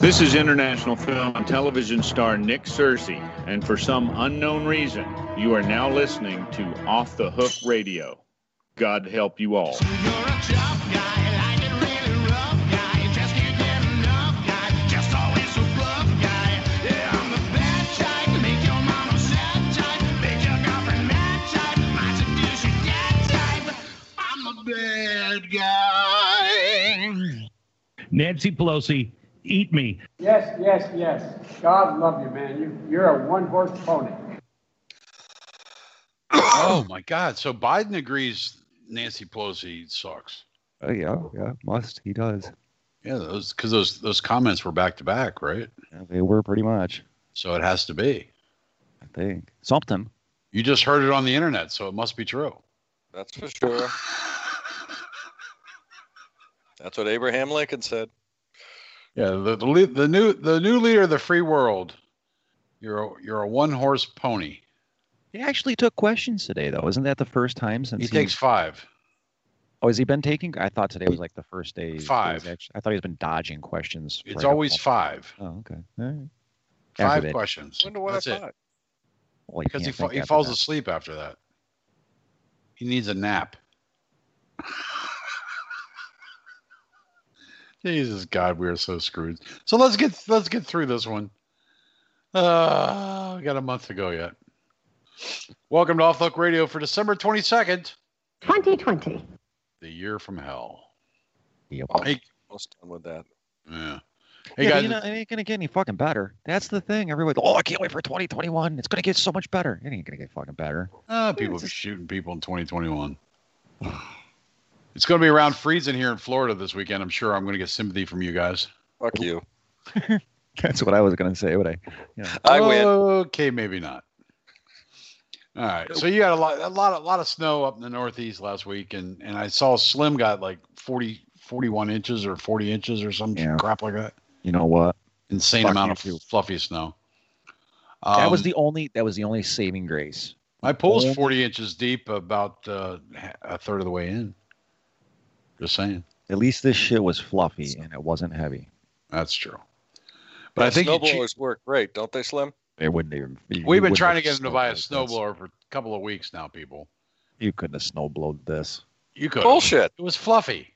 This is international film and television star Nick Searcy, and for some unknown reason, you are now listening to Off the Hook Radio. God help you all. Bad guy. Nancy Pelosi, eat me. Yes, yes, yes. God love you, man. You're a one-horse pony. Oh, my God. So Biden agrees Nancy Pelosi sucks. Yeah, must. He does. Yeah, those comments were back-to-back, right? Yeah, they were pretty much. So it has to be. I think. Something. You just heard it on the internet, so it must be true. That's for sure. That's what Abraham Lincoln said. Yeah, the new leader of the free world. You're a one-horse pony. He actually took questions today, though. Isn't that the first time since he takes 5? Oh, has he been taking? I thought today was like the first day. 5. I thought he's been dodging questions. It's always 5. Oh, okay. All right. 5 questions. Wonder what That's I it. thought. Well, Because he falls asleep after that. He needs a nap. Jesus God, we are so screwed. So let's get through this one. We got a month to go yet. Welcome to Off the Hook Radio for December 22nd, 2020. the year from hell. Yep. Hey, Almost done with that. yeah. Hey guys, it ain't gonna get any fucking better. That's the thing. Everybody, I can't wait for 2021. It's gonna get so much better. It ain't gonna get fucking better. people be shooting people in 2021. It's going to be around freezing here in Florida this weekend. I'm sure I'm going to get sympathy from you guys. Fuck you. That's what I was gonna say. I win. Okay, maybe not. All right. So you got a lot of snow up in the Northeast last week, and I saw Slim got like 41 inches or 40 inches or some crap like that. You know what? Insane amount of fluffy snow. That was the only saving grace. My pool's 40 inches deep, about a third of the way in. Just saying. At least this shit was fluffy and it wasn't heavy. That's true. But I think snowblowers work great, don't they, Slim? They wouldn't even. We've been trying to get him to buy a snowblower for a couple of weeks now, people. You couldn't have snowblowed this. You could. Bullshit. It was fluffy.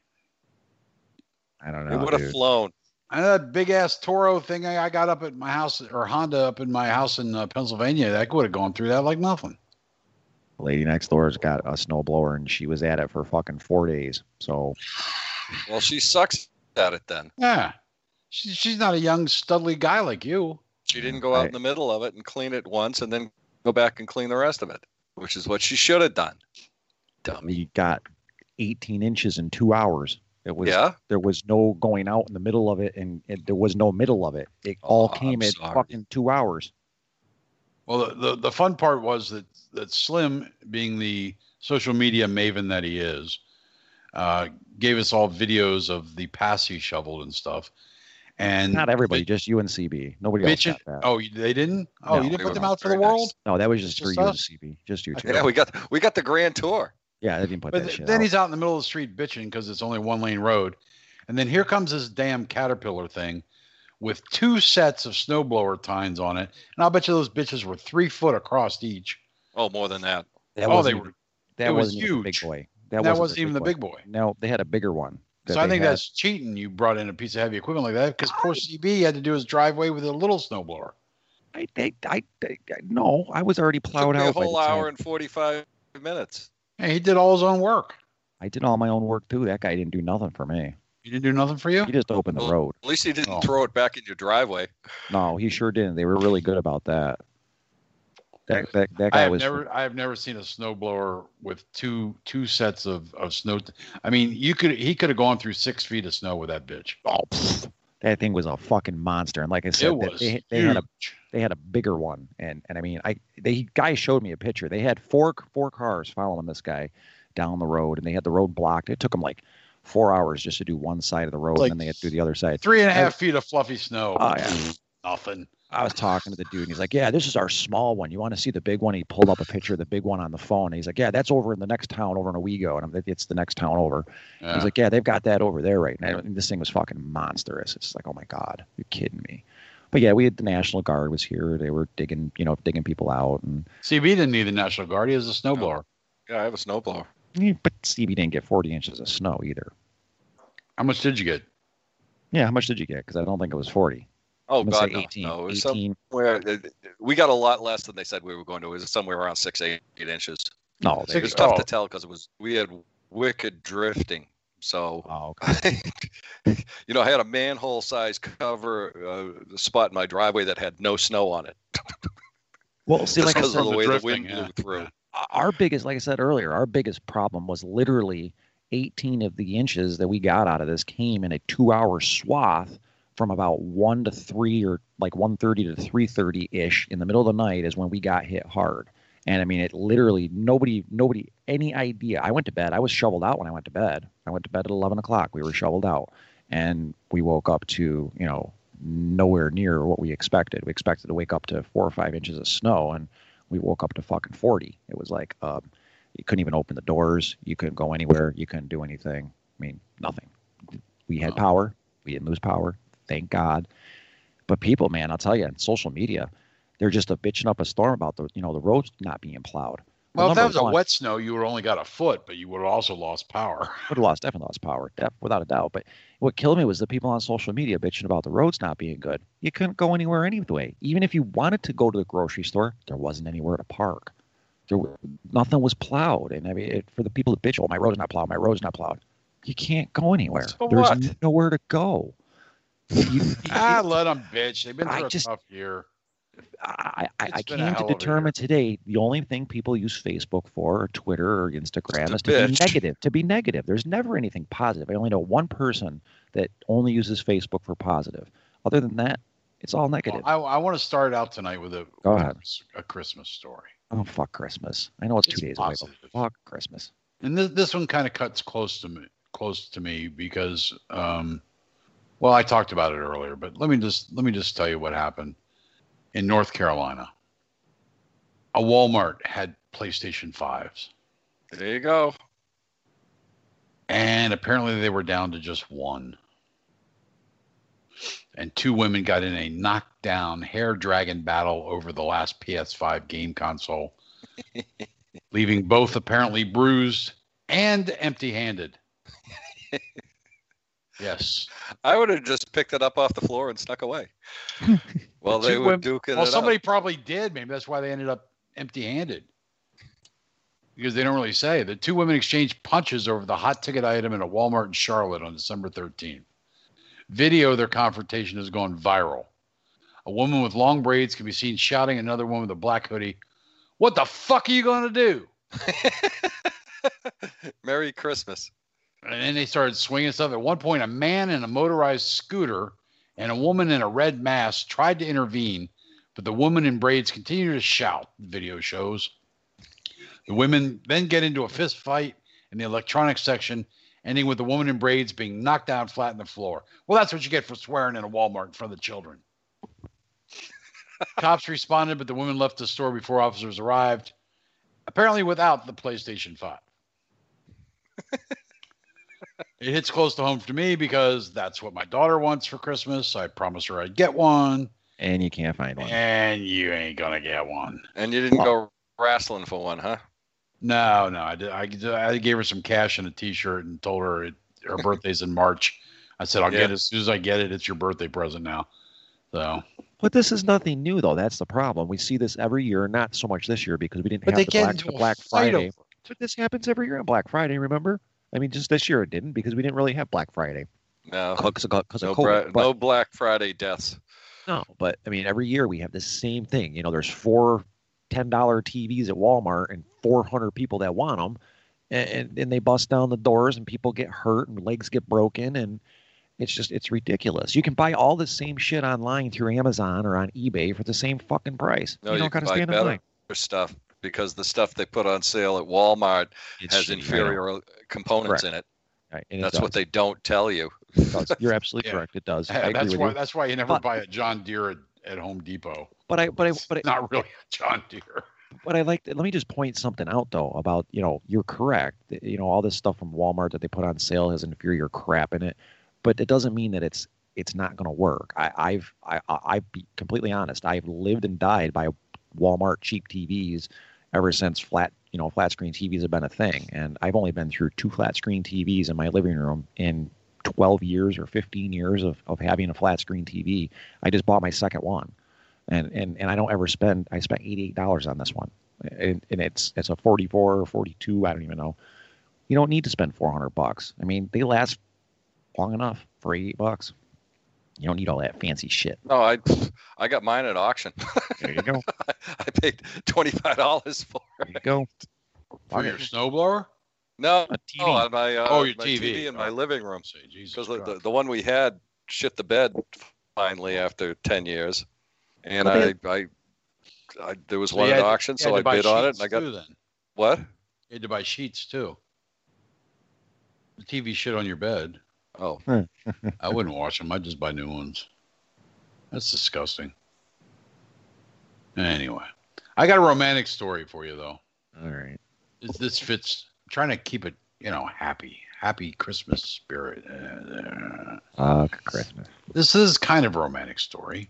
I don't know. It would have flown. And that big ass Toro thing I got up at my house, or Honda up in my house in Pennsylvania, that would have gone through that like nothing. The lady next door's got a snowblower and she was at it for fucking 4 days. So. Well, she sucks at it then. Yeah. She's not a young, studly guy like you. She didn't go out in the middle of it and clean it once and then go back and clean the rest of it, which is what she should have done. Dummy got 18 inches in 2 hours. It was, yeah. There was no going out in the middle of it, and there was no middle of it. It all came in fucking 2 hours. Well, the fun part was that Slim, being the social media maven that he is, gave us all videos of the pass he shoveled and stuff. And not everybody, just you and CB. Nobody else got that. Oh, they didn't? Oh, no, you didn't put them out for the world? No, that was just for you and CB. Just you two. Yeah, we got the grand tour. Yeah, they didn't put that shit then out. He's out in the middle of the street bitching because it's only 1-lane road. And then here comes this damn Caterpillar thing with 2 sets of snowblower tines on it. And I'll bet you those bitches were 3 foot across each. Oh, more than that. They were. That was huge. Big boy. That wasn't even the big boy. No, they had a bigger one. So I think that's cheating. You brought in a piece of heavy equipment like that because poor CB had to do his driveway with a little snowblower. No, I was already plowed out. A whole hour and 45 minutes. Hey, he did all his own work. I did all my own work too. That guy didn't do nothing for me. He didn't do nothing for you? He just opened the road. At least he didn't throw it back in your driveway. No, he sure didn't. They were really good about that. That guy was. I have never seen a snowblower with two sets of snow. I mean, he could have gone through 6 feet of snow with that bitch. Oh, that thing was a fucking monster. And like I said, they had a bigger one. And I mean, the guy showed me a picture. They had four cars following this guy down the road, and they had the road blocked. It took them like 4 hours just to do one side of the road, and then they had to do the other side. 3.5 feet of fluffy snow. Oh yeah. Nothing. I was talking to the dude, and he's like, "Yeah, this is our small one. You want to see the big one?" He pulled up a picture of the big one on the phone. And he's like, "Yeah, that's over in the next town, over in Owego." And I'm like, "It's the next town over." Yeah. He's like, "Yeah, they've got that over there right now." And this thing was fucking monstrous. It's like, oh my God, you're kidding me. But yeah, we had the National Guard was here. They were digging people out. And CB didn't need the National Guard. He has a snowblower. Yeah, I have a snowblower. Yeah, but CB didn't get 40 inches of snow either. How much did you get? Yeah, how much did you get? Because I don't think it was 40. Oh, God, no. 18. No, it was 18. somewhere. We got a lot less than they said we were going to. It was somewhere around 6-8 inches. No, it was tough to tell because we had wicked drifting. So, okay. I had a manhole-sized cover spot in my driveway that had no snow on it. Well, see, just like because of the way drifting, the wind blew through. Our biggest, like I said earlier, our biggest problem was literally 18 of the inches that we got out of this came in a 2-hour swath from about 1 to 3 or like 1:30 to 3:30-ish in the middle of the night is when we got hit hard. And I mean, it literally, nobody, any idea. I went to bed. I was shoveled out when I went to bed. I went to bed at 11 o'clock. We were shoveled out. And we woke up to, nowhere near what we expected. We expected to wake up to 4 or 5 inches of snow, and we woke up to fucking 40. It was like, you couldn't even open the doors. You couldn't go anywhere. You couldn't do anything. I mean, nothing. We had power. We didn't lose power. Thank God. But people, man, I'll tell you, on social media, they're just bitching up a storm about the roads not being plowed. Well, if that was a wet snow, you would have only got a foot, but you would have also lost power. Would have definitely lost power, without a doubt. But what killed me was the people on social media bitching about the roads not being good. You couldn't go anywhere anyway. Even if you wanted to go to the grocery store, there wasn't anywhere to park. Nothing was plowed. And I mean, for the people that bitch, "Oh, my road's not plowed. My road's not plowed." You can't go anywhere. So There's nowhere to go. Let them bitch. They've been through a tough year. I came to determine today the only thing people use Facebook for, or Twitter or Instagram, is to be negative. To be negative. There's never anything positive. I only know one person that only uses Facebook for positive. Other than that, it's all negative. Well, I want to start out tonight with a Christmas story. Oh, fuck Christmas. I know it's 2 days away, but fuck Christmas. And this one kind of cuts close to me because, I talked about it earlier, but let me just tell you what happened. In North Carolina, a Walmart had PlayStation 5s. There you go. And apparently they were down to just one. And 2 women got in a knockdown, hair-dragging battle over the last PS5 game console, leaving both apparently bruised and empty-handed. Yes. I would have just picked it up off the floor and snuck away. Well, they were duking it out. Well, somebody probably did. Maybe that's why they ended up empty-handed. Because they don't really say. The 2 women exchanged punches over the hot ticket item in a Walmart in Charlotte on December 13th. Video of their confrontation has gone viral. A woman with long braids can be seen shouting at another woman with a black hoodie, "What the fuck are you going to do?" Merry Christmas. And then they started swinging stuff. At one point, a man in a motorized scooter and a woman in a red mask tried to intervene, but the woman in braids continued to shout, the video shows. The women then get into a fist fight in the electronics section, ending with the woman in braids being knocked down flat on the floor. Well, that's what you get for swearing in a Walmart in front of the children. Cops responded, but the woman left the store before officers arrived, apparently without the PlayStation 5. It hits close to home to me because that's what my daughter wants for Christmas. I promised her I'd get one. And you can't find one. And you ain't going to get one. And you didn't go wrestling for one, huh? No. I gave her some cash and a T-shirt and told her her birthday's in March. I said, I'll get it as soon as I get it. It's your birthday present now. So. But this is nothing new, though. That's the problem. We see this every year, not so much this year because we didn't have the Black Friday. But this happens every year on Black Friday, remember? I mean, just this year it didn't because we didn't really have Black Friday. No. Because of COVID. No Black Friday deaths. No, but I mean, every year we have the same thing. There's 4 $10 TVs at Walmart and 400 people that want them. And they bust down the doors and people get hurt and legs get broken. And it's ridiculous. You can buy all the same shit online through Amazon or on eBay for the same fucking price. No, you don't got to stand in line. Stuff because the stuff they put on sale at Walmart has inferior components in it. Right, that's what they don't tell you. You're absolutely correct. It does. That's why you never buy a John Deere at Home Depot. But not really a John Deere. But let me just point something out though about, you're correct. All this stuff from Walmart that they put on sale has inferior crap in it, but it doesn't mean that it's not going to work. I'll be completely honest. I've lived and died by Walmart cheap TVs ever since flat screen TVs have been a thing. And I've only been through 2 flat screen TVs in my living room in 12 years or 15 years of having a flat screen TV. I just bought my second one. And I don't ever spend. I spent $88 on this one, and it's a 44 or 42. I don't even know. You don't need to spend $400. I mean, they last long enough for $88. You don't need all that fancy shit. No, I got mine at auction. There you go. I paid $25 for it. There you go. For your snowblower? No, A TV. on my your my TV. in my living room. Jesus Because the one we had shit the bed finally after 10 years. And Okay. I there was one at auction, so I bid on it, and I got too, then. what? You had to buy sheets too. The TV shit on your bed. Oh, I wouldn't wash them. I'd just buy new ones. That's disgusting. Anyway, I got a romantic story for you though. All right. This fits. I'm trying to keep it, happy Christmas spirit. Christmas. This is kind of a romantic story.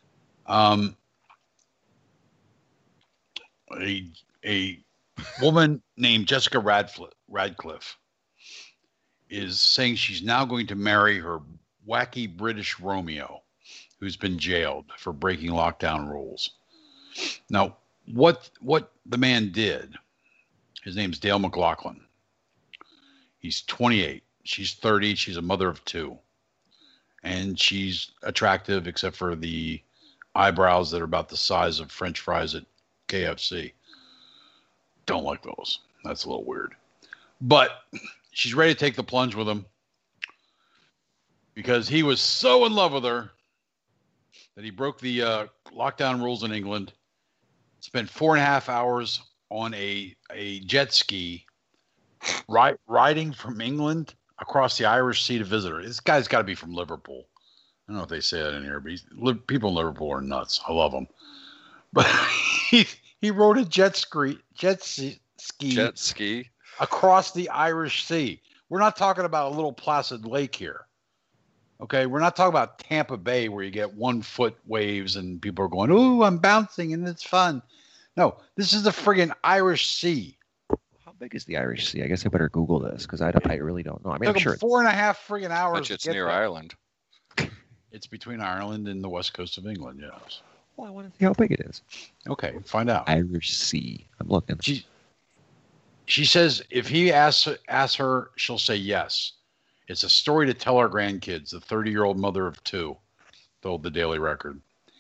A woman named Jessica Radcliffe is saying she's now going to marry her wacky British Romeo, who's been jailed for breaking lockdown rules. Now, what the man did, his name's Dale McLaughlin. He's 28. She's 30. She's a mother of 2. And she's attractive except for the eyebrows that are about the size of French fries at KFC. Don't like those. That's a little weird. But she's ready to take the plunge with him because he was so in love with her that he broke the lockdown rules in England, spent 4.5 hours on a jet ski riding from England across the Irish Sea to visit her. This guy's got to be from Liverpool. I don't know if they say that in here, but people in Liverpool are nuts. I love them. But he rode a jet ski across the Irish Sea. We're not talking about a little placid lake here. Okay, we're not talking about Tampa Bay where you get 1 foot waves and people are going, "Ooh, I'm bouncing and it's fun." No, this is the friggin' Irish Sea. How big is the Irish Sea? I guess I better Google this because I really don't know. I mean, I'm sure 4.5 friggin' hours. bet you it's near Ireland. It's between Ireland and the west coast of England, yes. Well, I want to see how big it is. Okay, find out. Irish Sea. I'm looking. She says if he asks her, she'll say yes. It's a story to tell our grandkids, the 30-year-old mother of 2 told the Daily Record.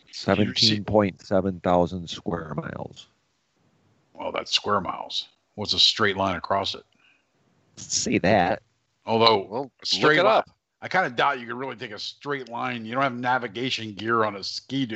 17.7 thousand square miles. Well, that's square miles. What's a straight line across it? Say that. Although, look it up. I kind of doubt you could really take a straight line. You don't have navigation gear on a Ski-Doo.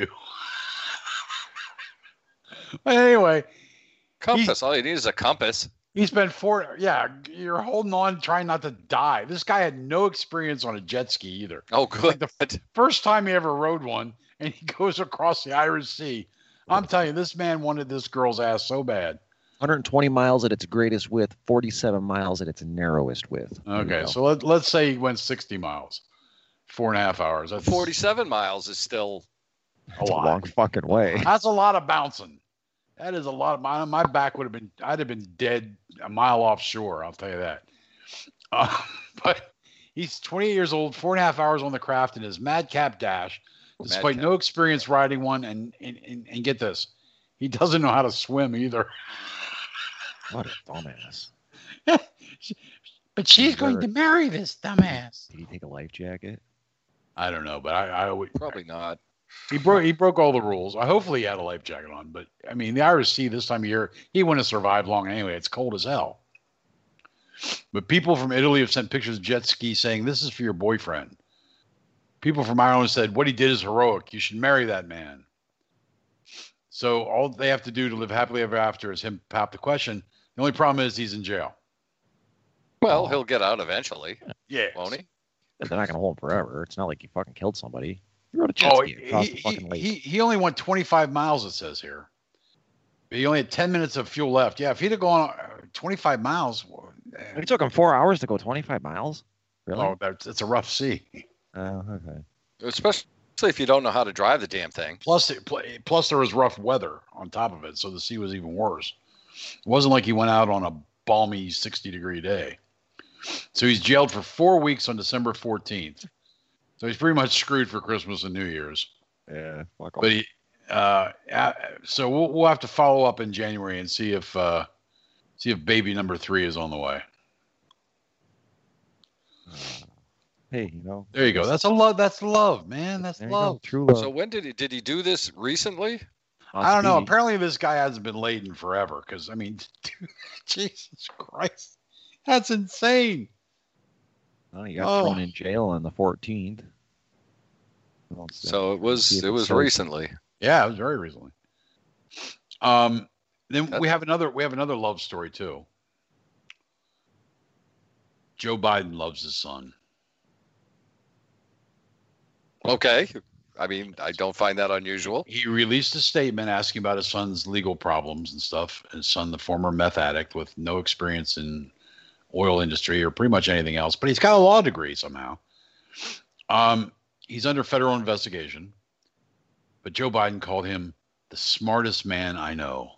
But anyway. Compass. All you need is a compass. He spent you're holding on, trying not to die. This guy had no experience on a jet ski either. Oh, good. Like the first time he ever rode one, and he goes across the Irish Sea. I'm telling you, this man wanted this girl's ass so bad. 120 miles at its greatest width, 47 miles at its narrowest width. Okay, so let's say he went 60 miles, 4.5 hours. That's 47 miles is still a lot. Long fucking way. That's a lot of bouncing. That is a lot of my back I'd have been dead a mile offshore. I'll tell you that. But he's 28 years old, 4.5 hours on the craft in his madcap dash, despite no experience riding one. And get this, he doesn't know how to swim either. What a dumbass. But she's going to marry this dumbass. Did he take a life jacket? I don't know, but I would probably not. He broke all the rules. Hopefully he had a life jacket on, but I mean the Irish Sea this time of year, he wouldn't have survived long anyway. It's cold as hell. But people from Italy have sent pictures of jet ski saying this is for your boyfriend. People from Ireland said what he did is heroic. You should marry that man. So all they have to do to live happily ever after is him pop the question. The only problem is he's in jail. Well, he'll get out eventually. Yeah, won't he? They're not going to hold him forever. It's not like he fucking killed somebody. You rode a jet ski across the fucking lake. He only went 25 miles, it says here. He only had 10 minutes of fuel left. Yeah, if he'd have gone 25 miles. It took him 4 hours to go 25 miles? Really? Oh, it's a rough sea. Oh, okay. Especially if you don't know how to drive the damn thing. Plus there was rough weather on top of it, so the sea was even worse. It wasn't like he went out on a balmy 60-degree day. So he's jailed for 4 weeks on December 14th. So he's pretty much screwed for Christmas and New Year's. Yeah. But so we'll have to follow up in January and see if baby number 3 is on the way. Hey, there you go. That's love, man. That's love. True love. So when did he do this recently? I don't know. Apparently this guy hasn't been laid in forever. Because I mean, dude, Jesus Christ, that's insane. Oh, he got thrown in jail on the 14th. So it was recently. Yeah, it was very recently. Then we have another love story too. Joe Biden loves his son. Okay. I mean, I don't find that unusual. He released a statement asking about his son's legal problems and stuff. His son, the former meth addict with no experience in oil industry or pretty much anything else, but he's got a law degree somehow. He's under federal investigation, but Joe Biden called him the smartest man I know.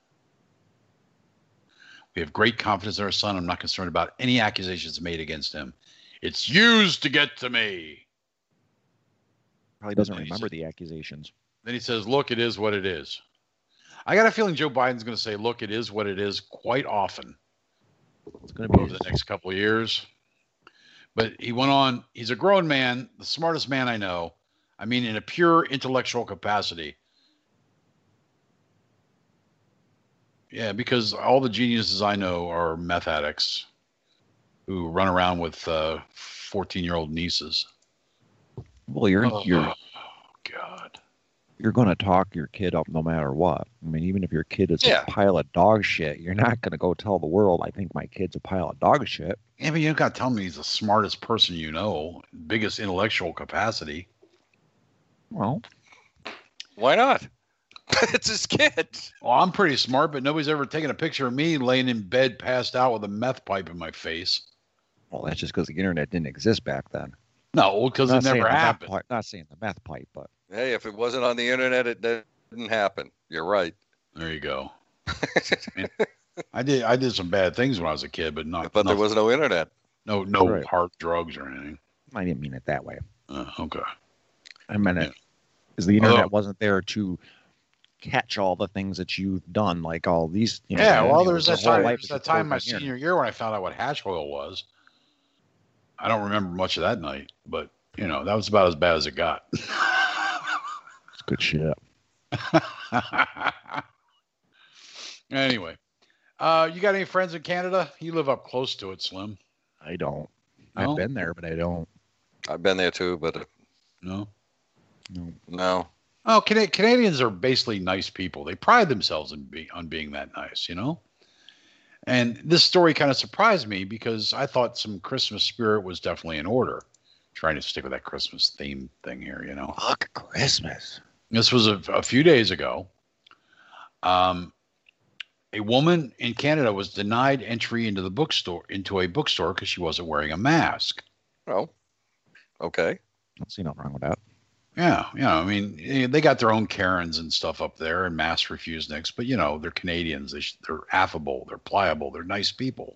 We have great confidence in our son. I'm not concerned about any accusations made against him. It's used to get to me. Probably doesn't remember the accusations. Then he says, look, it is what it is. I got a feeling Joe Biden's going to say, look, it is what it is quite often. It's going to be over the next couple of years. But he went on, he's a grown man, the smartest man I know. I mean, in a pure intellectual capacity. Yeah, because all the geniuses I know are meth addicts who run around with 14-year-old nieces. Well, you're going to talk your kid up no matter what. I mean, even if your kid is a pile of dog shit, you're not going to go tell the world, I think my kid's a pile of dog shit. Yeah, but you don't got to tell me he's the smartest person you know, biggest intellectual capacity. Well, why not? It's his kid. Well, I'm pretty smart, but nobody's ever taken a picture of me laying in bed passed out with a meth pipe in my face. Well, that's just because the internet didn't exist back then. No, because it never happened. Not saying the meth pipe, but... Hey, if it wasn't on the internet, it didn't happen. You're right. There you go. I did some bad things when I was a kid, but there was no internet. No hard drugs or anything. I didn't mean it that way. Okay. I meant it because the internet wasn't there to catch all the things that you've done, like all these. There's that time my senior year when I found out what hash oil was. I don't remember much of that night, but that was about as bad as it got. It's good shit. Anyway, you got any friends in Canada? You live up close to it, Slim. I don't. No? I've been there, but I don't. I've been there too, but no. Oh, Canadians are basically nice people. They pride themselves on being that nice, And this story kind of surprised me because I thought some Christmas spirit was definitely in order. Trying to stick with that Christmas theme thing here, Fuck Christmas. This was a few days ago. A woman in Canada was denied entry into a bookstore because she wasn't wearing a mask. Oh, okay. Don't see nothing wrong with that. Yeah, I mean, they got their own Karens and stuff up there and mask refuseniks, but they're Canadians. They're affable, they're pliable, they're nice people.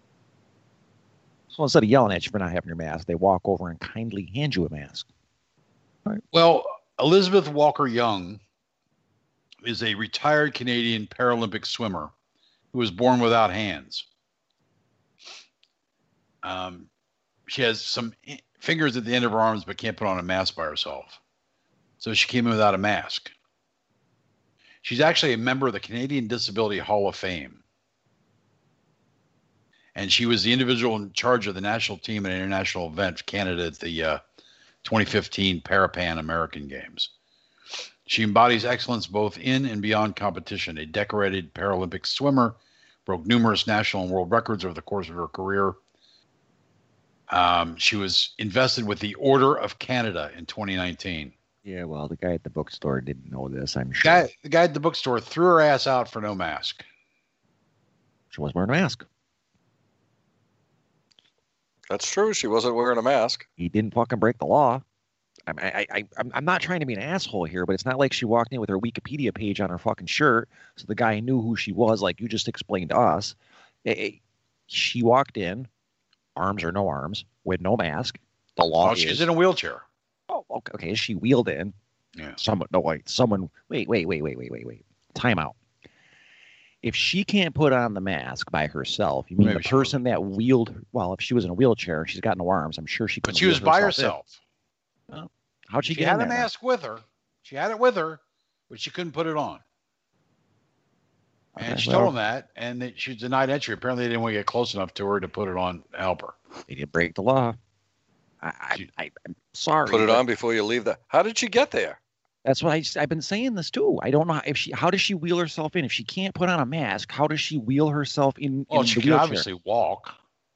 So instead of yelling at you for not having your mask, they walk over and kindly hand you a mask. Right. Well, Elizabeth Walker Young is a retired Canadian Paralympic swimmer who was born without hands. She has some fingers at the end of her arms, but can't put on a mask by herself. So she came in without a mask. She's actually a member of the Canadian Disability Hall of Fame. And she was the individual in charge of the national team at an international event for Canada at the 2015 Parapan American Games. She embodies excellence both in and beyond competition. A decorated Paralympic swimmer, broke numerous national and world records over the course of her career. She was invested with the Order of Canada in 2019. Yeah, well, the guy at the bookstore didn't know this, I'm sure. The guy at the bookstore threw her ass out for no mask. She wasn't wearing a mask. That's true. She wasn't wearing a mask. He didn't fucking break the law. I'm not trying to be an asshole here, but it's not like she walked in with her Wikipedia page on her fucking shirt, so the guy knew who she was, like you just explained to us. She walked in, arms or no arms, with no mask. The law is... she's in a wheelchair. Oh, okay. She wheeled in. Yeah. Wait. Time out. If she can't put on the mask by herself, you mean the person that wheeled... Well, if she was in a wheelchair and she's got no arms, I'm sure she could. But she was by herself. Well, how'd she get in there? She had a mask with her. She had it with her, but she couldn't put it on. And she told them that, and she was denied entry. Apparently, they didn't want to get close enough to her to put it on to help her. They didn't break the law. I'm sorry. Put it on before you leave. How did she get there? That's what I've been saying this too. I don't know how does she wheel herself in? If she can't put on a mask, how does she wheel herself in? Well, she can obviously walk.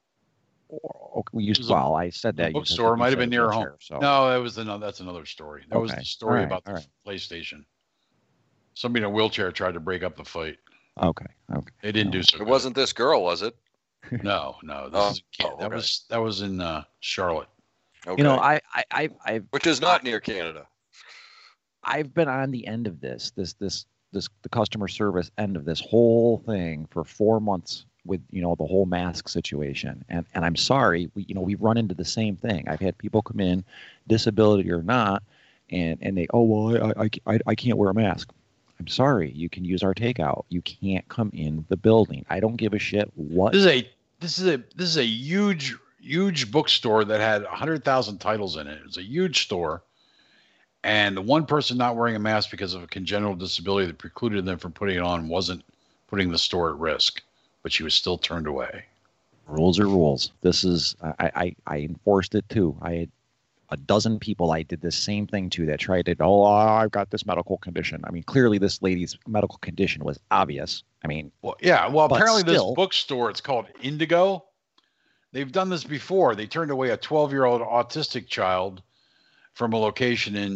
I said that. The bookstore might have been near her home. So. No, that's another story. That was the story about the PlayStation. Somebody in a wheelchair tried to break up the fight. Okay. They didn't do so. It wasn't this girl, was it? No. That was in Charlotte. Okay. You know, I which is not near Canada. I've been on the end of the customer service end of this whole thing for 4 months with, the whole mask situation. And I'm sorry, we've run into the same thing. I've had people come in, disability or not, and they, I can't wear a mask. I'm sorry, you can use our takeout. You can't come in the building. I don't give a shit what. This is a huge bookstore that had 100,000 titles in it. It was a huge store. And the one person not wearing a mask because of a congenital disability that precluded them from putting it on wasn't putting the store at risk, but she was still turned away. Rules are rules. This is, I enforced it too. I had a dozen people I did the same thing to that tried to, I've got this medical condition. I mean, clearly this lady's medical condition was obvious. I mean, apparently this bookstore, it's called Indigo. They've done this before. They turned away a 12-year-old autistic child from a location in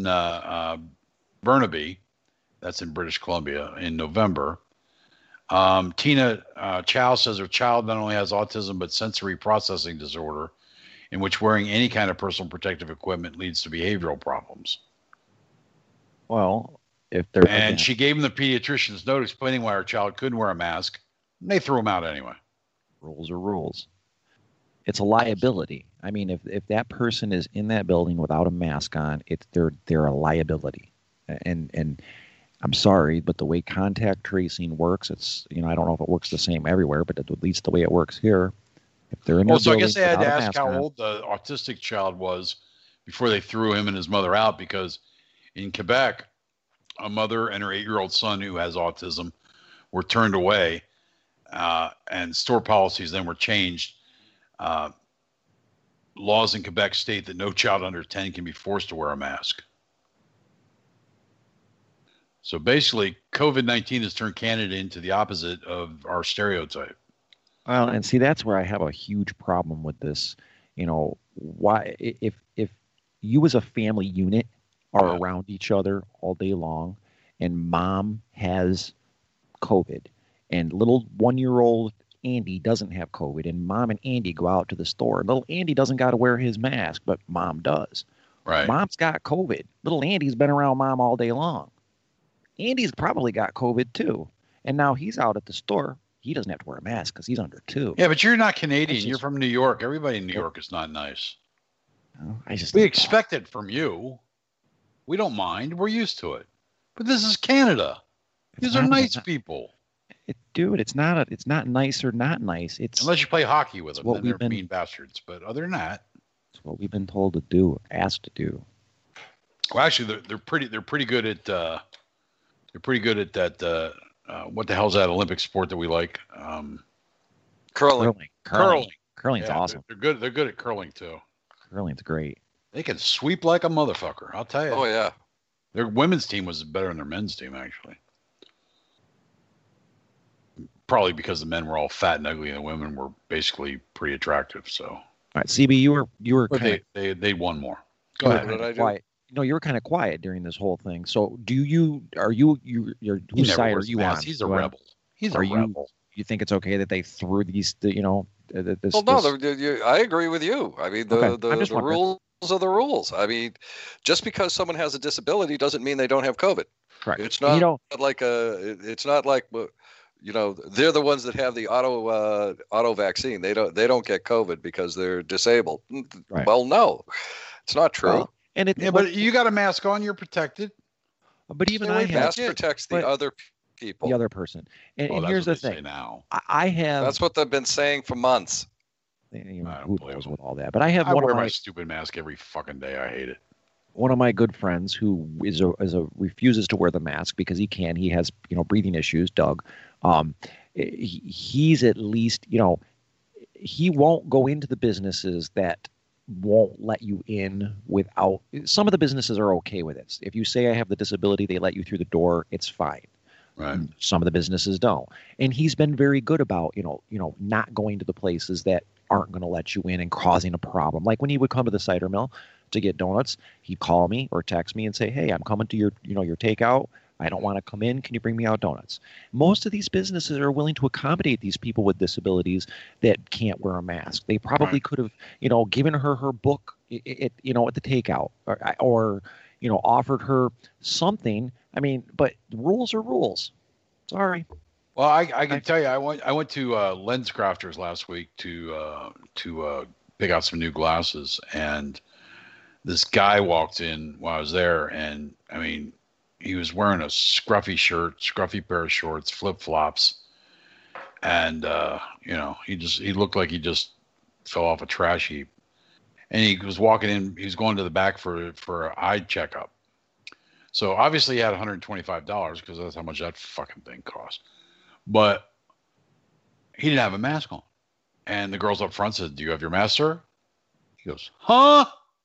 Burnaby, that's in British Columbia, in November. Tina Chow says her child not only has autism but sensory processing disorder, in which wearing any kind of personal protective equipment leads to behavioral problems. Well, she gave him the pediatrician's note explaining why her child couldn't wear a mask, and they threw him out anyway. Rules are rules. It's a liability. I mean, if that person is in that building without a mask on, they're a liability. And I'm sorry, but the way contact tracing works, it's I don't know if it works the same everywhere, but at least the way it works here, if they're in so I guess they had to ask how old the autistic child was before they threw him and his mother out, because in Quebec, a mother and her 8-year-old son who has autism were turned away, and store policies then were changed. Laws in Quebec state that no child under 10 can be forced to wear a mask. So basically, COVID-19 has turned Canada into the opposite of our stereotype. Well, and see, that's where I have a huge problem with this. Why, if you as a family unit are around each other all day long, and mom has COVID, and little 1-year-old Andy doesn't have COVID, and mom and Andy go out to the store. Little Andy doesn't got to wear his mask, but mom does. Right. Mom's got COVID. Little Andy's been around mom all day long. Andy's probably got COVID too, and now he's out at the store. He doesn't have to wear a mask because he's under 2. Yeah, but you're not Canadian. You're from New York. Everybody in New York is not nice. We expect it from you. We don't mind. We're used to it. But this is Canada. These are nice people. Dude, it's not nice or not nice. It's unless you play hockey with them, then they're mean bastards. But other than that, it's what we've been told to do, asked to do. Well, actually, they're pretty good at that. What the hell's that Olympic sport that we like? Curling. Curling's awesome. They're good. They're good at curling too. Curling's great. They can sweep like a motherfucker. I'll tell you. Oh yeah. Their women's team was better than their men's team, actually. Probably because the men were all fat and ugly, and the women were basically pretty attractive. So, all right, CB, you were. But they won more. Go ahead. What did I do? you were kind of quiet during this whole thing. So whose side are you on? He's a rebel. He's a rebel. You think it's okay that they threw these, this? Well, no, I agree with you. I mean, the rules are the rules. I mean, just because someone has a disability doesn't mean they don't have COVID. Correct. It's not it's not like they're the ones that have the auto vaccine. They don't get COVID because they're disabled. Right. Well, no, it's not true. Well, but you got a mask on, you're protected. But even mask protects the other people, the other person. And here's the thing. Now I have. That's what they've been saying for months. Who knows with all that? But I have wear my stupid mask every fucking day. I hate it. One of my good friends who refuses to wear the mask because he can. He has breathing issues. Doug. He's at least he won't go into the businesses that won't let you in without. Some of the businesses are okay with it. If you say I have the disability, they let you through the door. It's fine. Right. Some of the businesses don't. And he's been very good about not going to the places that aren't going to let you in and causing a problem. Like when he would come to the cider mill to get donuts, he'd call me or text me and say, "Hey, I'm coming to your your takeout. I don't want to come in. Can you bring me out donuts?" Most of these businesses are willing to accommodate these people with disabilities that can't wear a mask. They probably could have, given her book at the takeout or offered her something. I mean, but rules are rules. Sorry. Well, I can tell you, I went to LensCrafters last week to pick out some new glasses, and this guy walked in while I was there, and I mean, he was wearing a scruffy shirt, scruffy pair of shorts, flip-flops, and he looked like he just fell off a trash heap. And he was walking in, he was going to the back for an eye checkup. So obviously he had $125 because that's how much that fucking thing cost. But he didn't have a mask on. And the girls up front said, "Do you have your mask, sir?" He goes, "Huh?"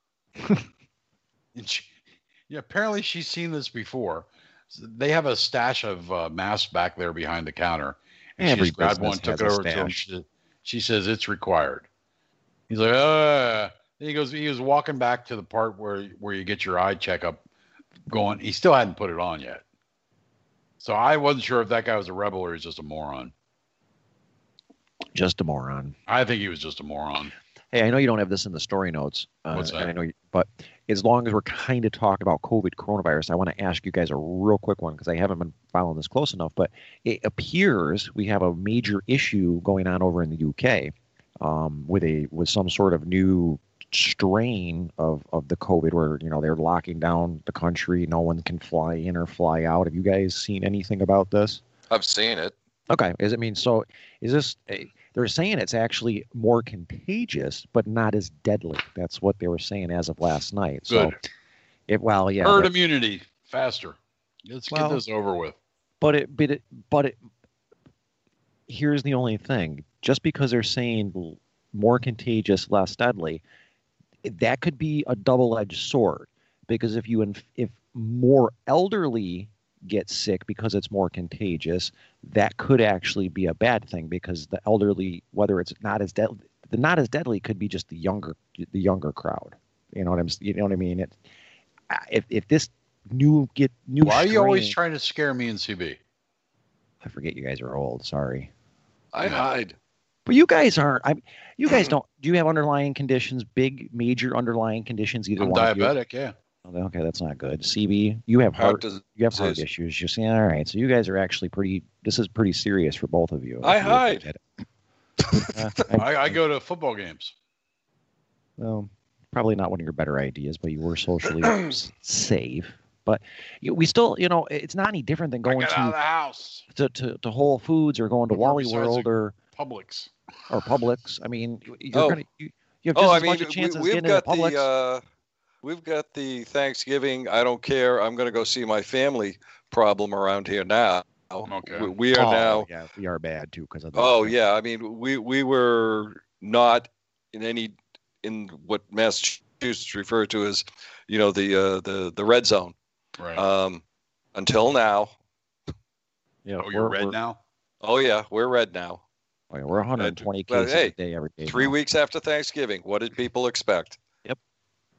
And apparently she's seen this before. They have a stash of masks back there behind the counter. And she just grabbed one, took it over to him. She says, "It's required." He's like, Then he was walking back to the part where you get your eye checkup going. He still hadn't put it on yet. So I wasn't sure if that guy was a rebel or he's just a moron. Just a moron. I think he was just a moron. Hey, I know you don't have this in the story notes. What's that? I know but as long as we're kind of talking about coronavirus, I want to ask you guys a real quick one because I haven't been following this close enough. But it appears we have a major issue going on over in the UK with some sort of new strain of the COVID where they're locking down the country. No one can fly in or fly out. Have you guys seen anything about this? I've seen it. Okay. Is this they're saying it's actually more contagious but not as deadly. That's what they were saying as of last night. Good. So herd immunity faster. Let's get this over with. But here's the only thing. Just because they're saying more contagious, less deadly, that could be a double-edged sword, because if more elderly get sick because it's more contagious, that could actually be a bad thing, because the elderly, whether it's not as deadly, the not as deadly could be just the younger crowd. You know what I mean? If this new why are you strain, always trying to scare me and CB? I forget you guys are old. Sorry. I hide. But you guys aren't. You guys don't. Do you have underlying conditions? Big, major underlying conditions? Either I'm one. diabetic. Yeah. Okay, that's not good. CB, you have heart issues. You're saying, all right. So you guys are actually pretty. This is pretty serious for both of you. I hide. I go to football games. Well, probably not one of your better ideas, but you were socially safe. But we still, it's not any different than going out of the house to Whole Foods or going to Wally World or Publix. Or Publix. I mean, you have just as much a chance as getting into Publix. We've got the Thanksgiving, I don't care, I'm going to go see my family problem around here now. Okay. We are now. Yeah, we are bad too because of that. Oh yeah, I mean, we were not in what Massachusetts referred to as, the red zone. Right. Until now. Yeah. You're red now? Oh yeah, we're red now. Oh, yeah, we're 120 cases a day every day. 3 weeks after Thanksgiving, what did people expect? Yep.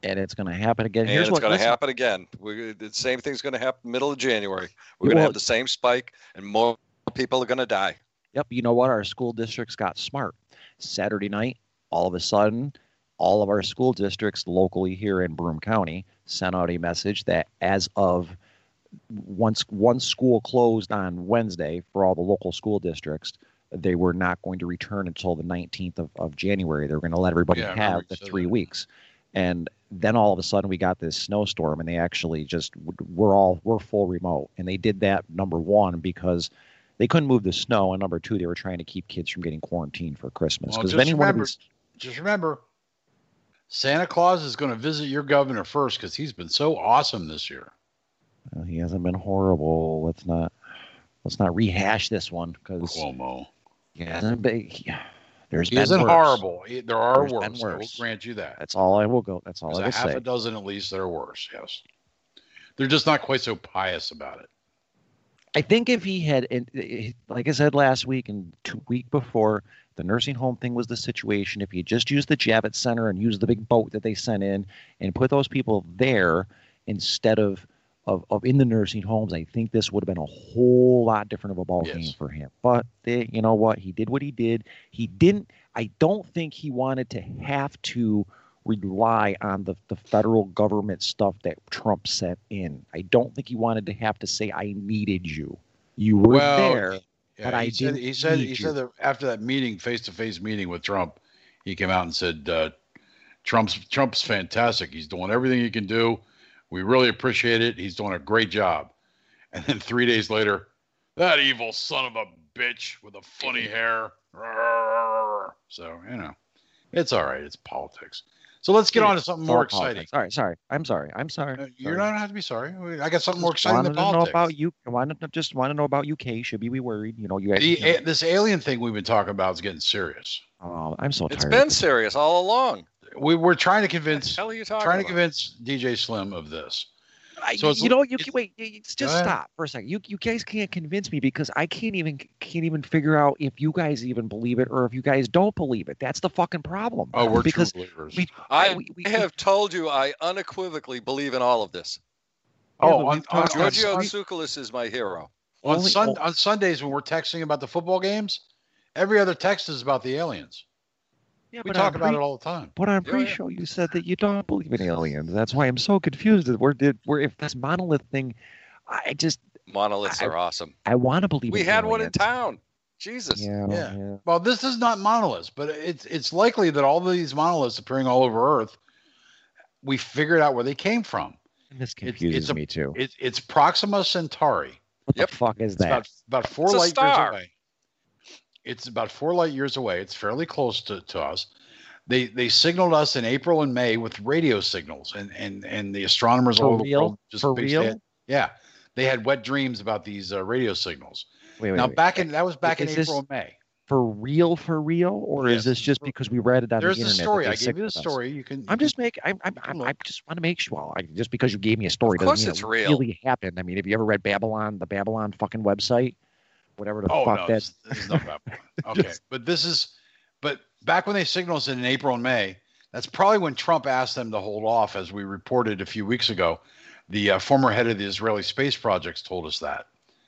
And it's going to happen again. And it's going to happen again. The same thing's going to happen middle of January. We're going to have the same spike, and more people are going to die. Yep. You know what? Our school districts got smart. Saturday night, all of a sudden, all of our school districts locally here in Broome County sent out a message that as of once one school closed on Wednesday for all the local school districts, they were not going to return until the 19th of January. They were going to let everybody have the 3 weeks. And then all of a sudden we got this snowstorm, and they actually we're full remote. And they did that, number one, because they couldn't move the snow, and number two, they were trying to keep kids from getting quarantined for Christmas. Well, just remember, Santa Claus is going to visit your governor first because he's been so awesome this year. Well, he hasn't been horrible. Let's not rehash this one because Cuomo. Yeah, there's he isn't horrible. There are worse. I will grant you that. That's all I will go. That's all I will say. Half a dozen at least that are worse. Yes, they're just not quite so pious about it. I think if he had, like I said last week and 2 weeks before, the nursing home thing was the situation. If you just used the Javits Center and used the big boat that they sent in and put those people there instead of in the nursing homes, I think this would have been a whole lot different of a ball game for him. But you know what? He did what he did. He didn't. I don't think he wanted to have to rely on the federal government stuff that Trump sent in. I don't think he wanted to have to say, "I needed you. You were there." Yeah, but he said that after that meeting, face-to-face meeting with Trump, he came out and said, Trump's fantastic. He's doing everything he can do. We really appreciate it. He's doing a great job. And then 3 days later, that evil son of a bitch with the funny hair. So, it's all right. It's politics. So let's get on to something more exciting. Sorry. I'm sorry. You don't have to be sorry. I got something more exciting than politics. I want to know about UK. Should we be worried? You guys. This alien thing we've been talking about is getting serious. Oh, I'm so tired. It's been serious all along. We're trying to convince. What the hell are you talking about? Convince DJ Slim of this. Stop for a second. You guys can't convince me because I can't even figure out if you guys even believe it or if you guys don't believe it. That's the fucking problem. Oh, we're true believers. I have told you I unequivocally believe in all of this. Giorgio Tsoukalos is my hero. On Sundays when we're texting about the football games, every other text is about the aliens. Yeah, we talk about it all the time. But on pre-show, you said that you don't believe in aliens. That's why I'm so confused. If this monolith thing, monoliths are awesome. I want to believe. We had one in town. Jesus. Yeah. Well, this is not monoliths, but it's likely that all of these monoliths appearing all over Earth, we figured out where they came from. And this confuses me too. It's Proxima Centauri. What the fuck is that? It's about 4 light years away. It's about 4 light years away. It's fairly close to us. They signaled us in April and May with radio signals, and the astronomers all over the world just for real. They had wet dreams about these radio signals. Wait, that was back in April and May. For real, or is this just because we read it on the internet? There's a story. I gave you the story. You can. I just want to make sure. Just because you gave me a story doesn't mean it really happened. I mean, have you ever read Babylon, the Babylon fucking website? Whatever the fuck that. This is not Babylon. Okay, but back when they signaled us in April and May, that's probably when Trump asked them to hold off, as we reported a few weeks ago. The former head of the Israeli space projects told us that.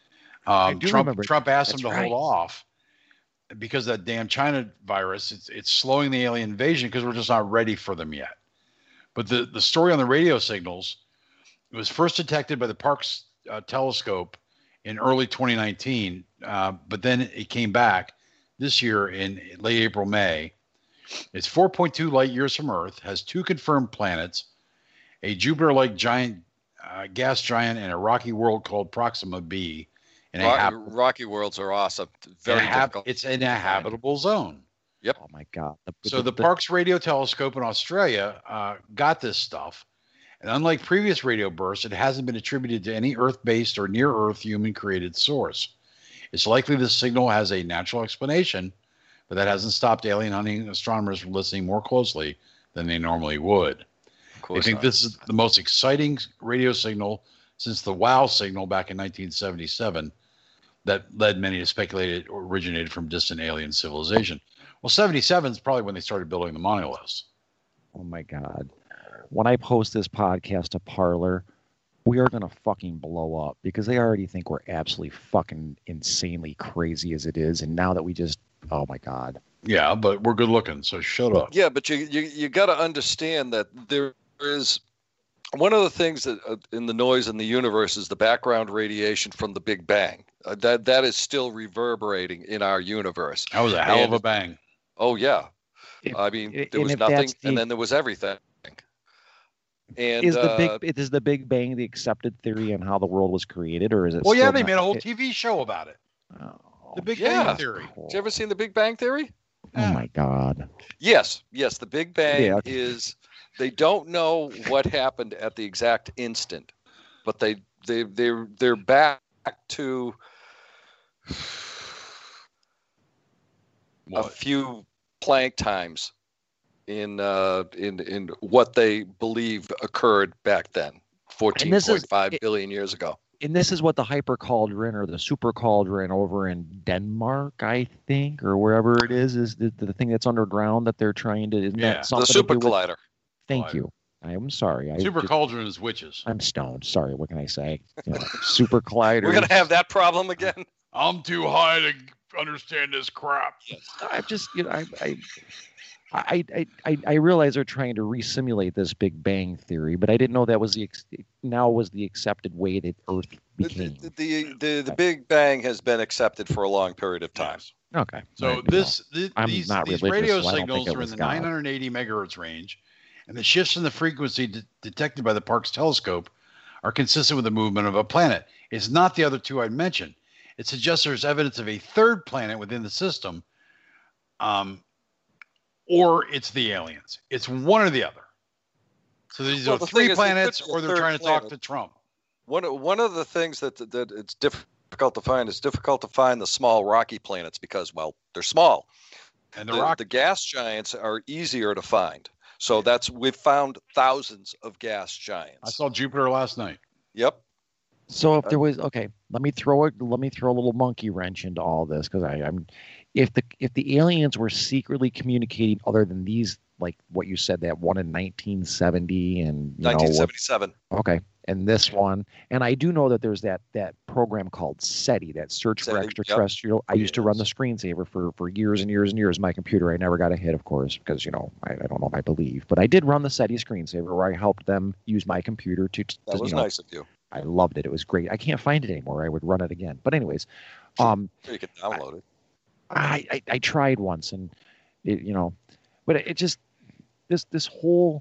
Trump asked them to hold off because of that damn China virus. It's slowing the alien invasion because we're just not ready for them yet. But the story on the radio signals, it was first detected by the Parkes telescope in early 2019, but then it came back this year in late April, May. It's 4.2 light years from Earth, has 2 confirmed planets, a Jupiter-like giant gas giant, and a rocky world called Proxima b. Rocky worlds are awesome. Very difficult. It's an habitable zone. Yep. Oh my God. The Parkes radio telescope in Australia got this stuff. And unlike previous radio bursts, it hasn't been attributed to any Earth-based or near-Earth human-created source. It's likely the signal has a natural explanation, but that hasn't stopped alien hunting astronomers from listening more closely than they normally would. They think this is the most exciting radio signal since the WOW signal back in 1977 that led many to speculate it originated from distant alien civilization. Well, 77 is probably when they started building the monoliths. Oh, my God. when I post this podcast to Parler, we are going to fucking blow up because they already think we're absolutely fucking insanely crazy as it is. And now that we just, oh my God. Yeah, but we're good looking, so shut up. Yeah, but you got to understand that there is one of the things that in the noise in the universe is the background radiation from the Big Bang. That is still reverberating in our universe. That was a hell of a bang. Oh yeah, I mean there was nothing, and then there was everything. And is the Big Bang the accepted theory on how the world was created, or is it? Well, yeah, they made a whole TV show about it. Oh, the Big Bang Theory. Have you ever seen the Big Bang Theory? Oh my God. Yes. The Big Bang is. They don't know what happened at the exact instant, but they're back to a few Planck times in what they believe occurred back then, 14.5 billion years ago. And this is what the hyper cauldron or the super cauldron over in Denmark, I think, or wherever it is the thing that's underground that they're trying to. Isn't that something the super collider. Thank you. I'm sorry. Super cauldron is witches. I'm stoned. Sorry. What can I say? Super collider. We're gonna have that problem again. I'm too high to understand this crap. I just, I realize they're trying to re-simulate this Big Bang theory, but I didn't know that was the accepted way that Earth became. The Big Bang has been accepted for a long period of time. Okay. So these radio signals are in the 980 megahertz range, and the shifts in the frequency detected by the Parkes telescope are consistent with the movement of a planet. It's not the other two I mentioned. It suggests there's evidence of a third planet within the system, or it's the aliens. It's one or the other. So these are three planets, or they're trying to talk to Trump. One of the things that it's difficult to find is the small rocky planets because, well, they're small. And the gas giants are easier to find. So we've found thousands of gas giants. I saw Jupiter last night. Yep. So if there was let me throw a little monkey wrench into all this because if the aliens were secretly communicating other than these, like what you said, that one in 1970 and 1977. Okay. And this one, and I do know that there's that program called SETI, that Search for Extraterrestrial. Yep. I used to run the screensaver for years and years and years. My computer, I never got a hit, of course, because I don't know if I believe, but I did run the SETI screensaver where I helped them use my computer to. That was nice of you. I loved it. It was great. I can't find it anymore. I would run it again. But anyways, you can download it. I tried once, and but it just this whole.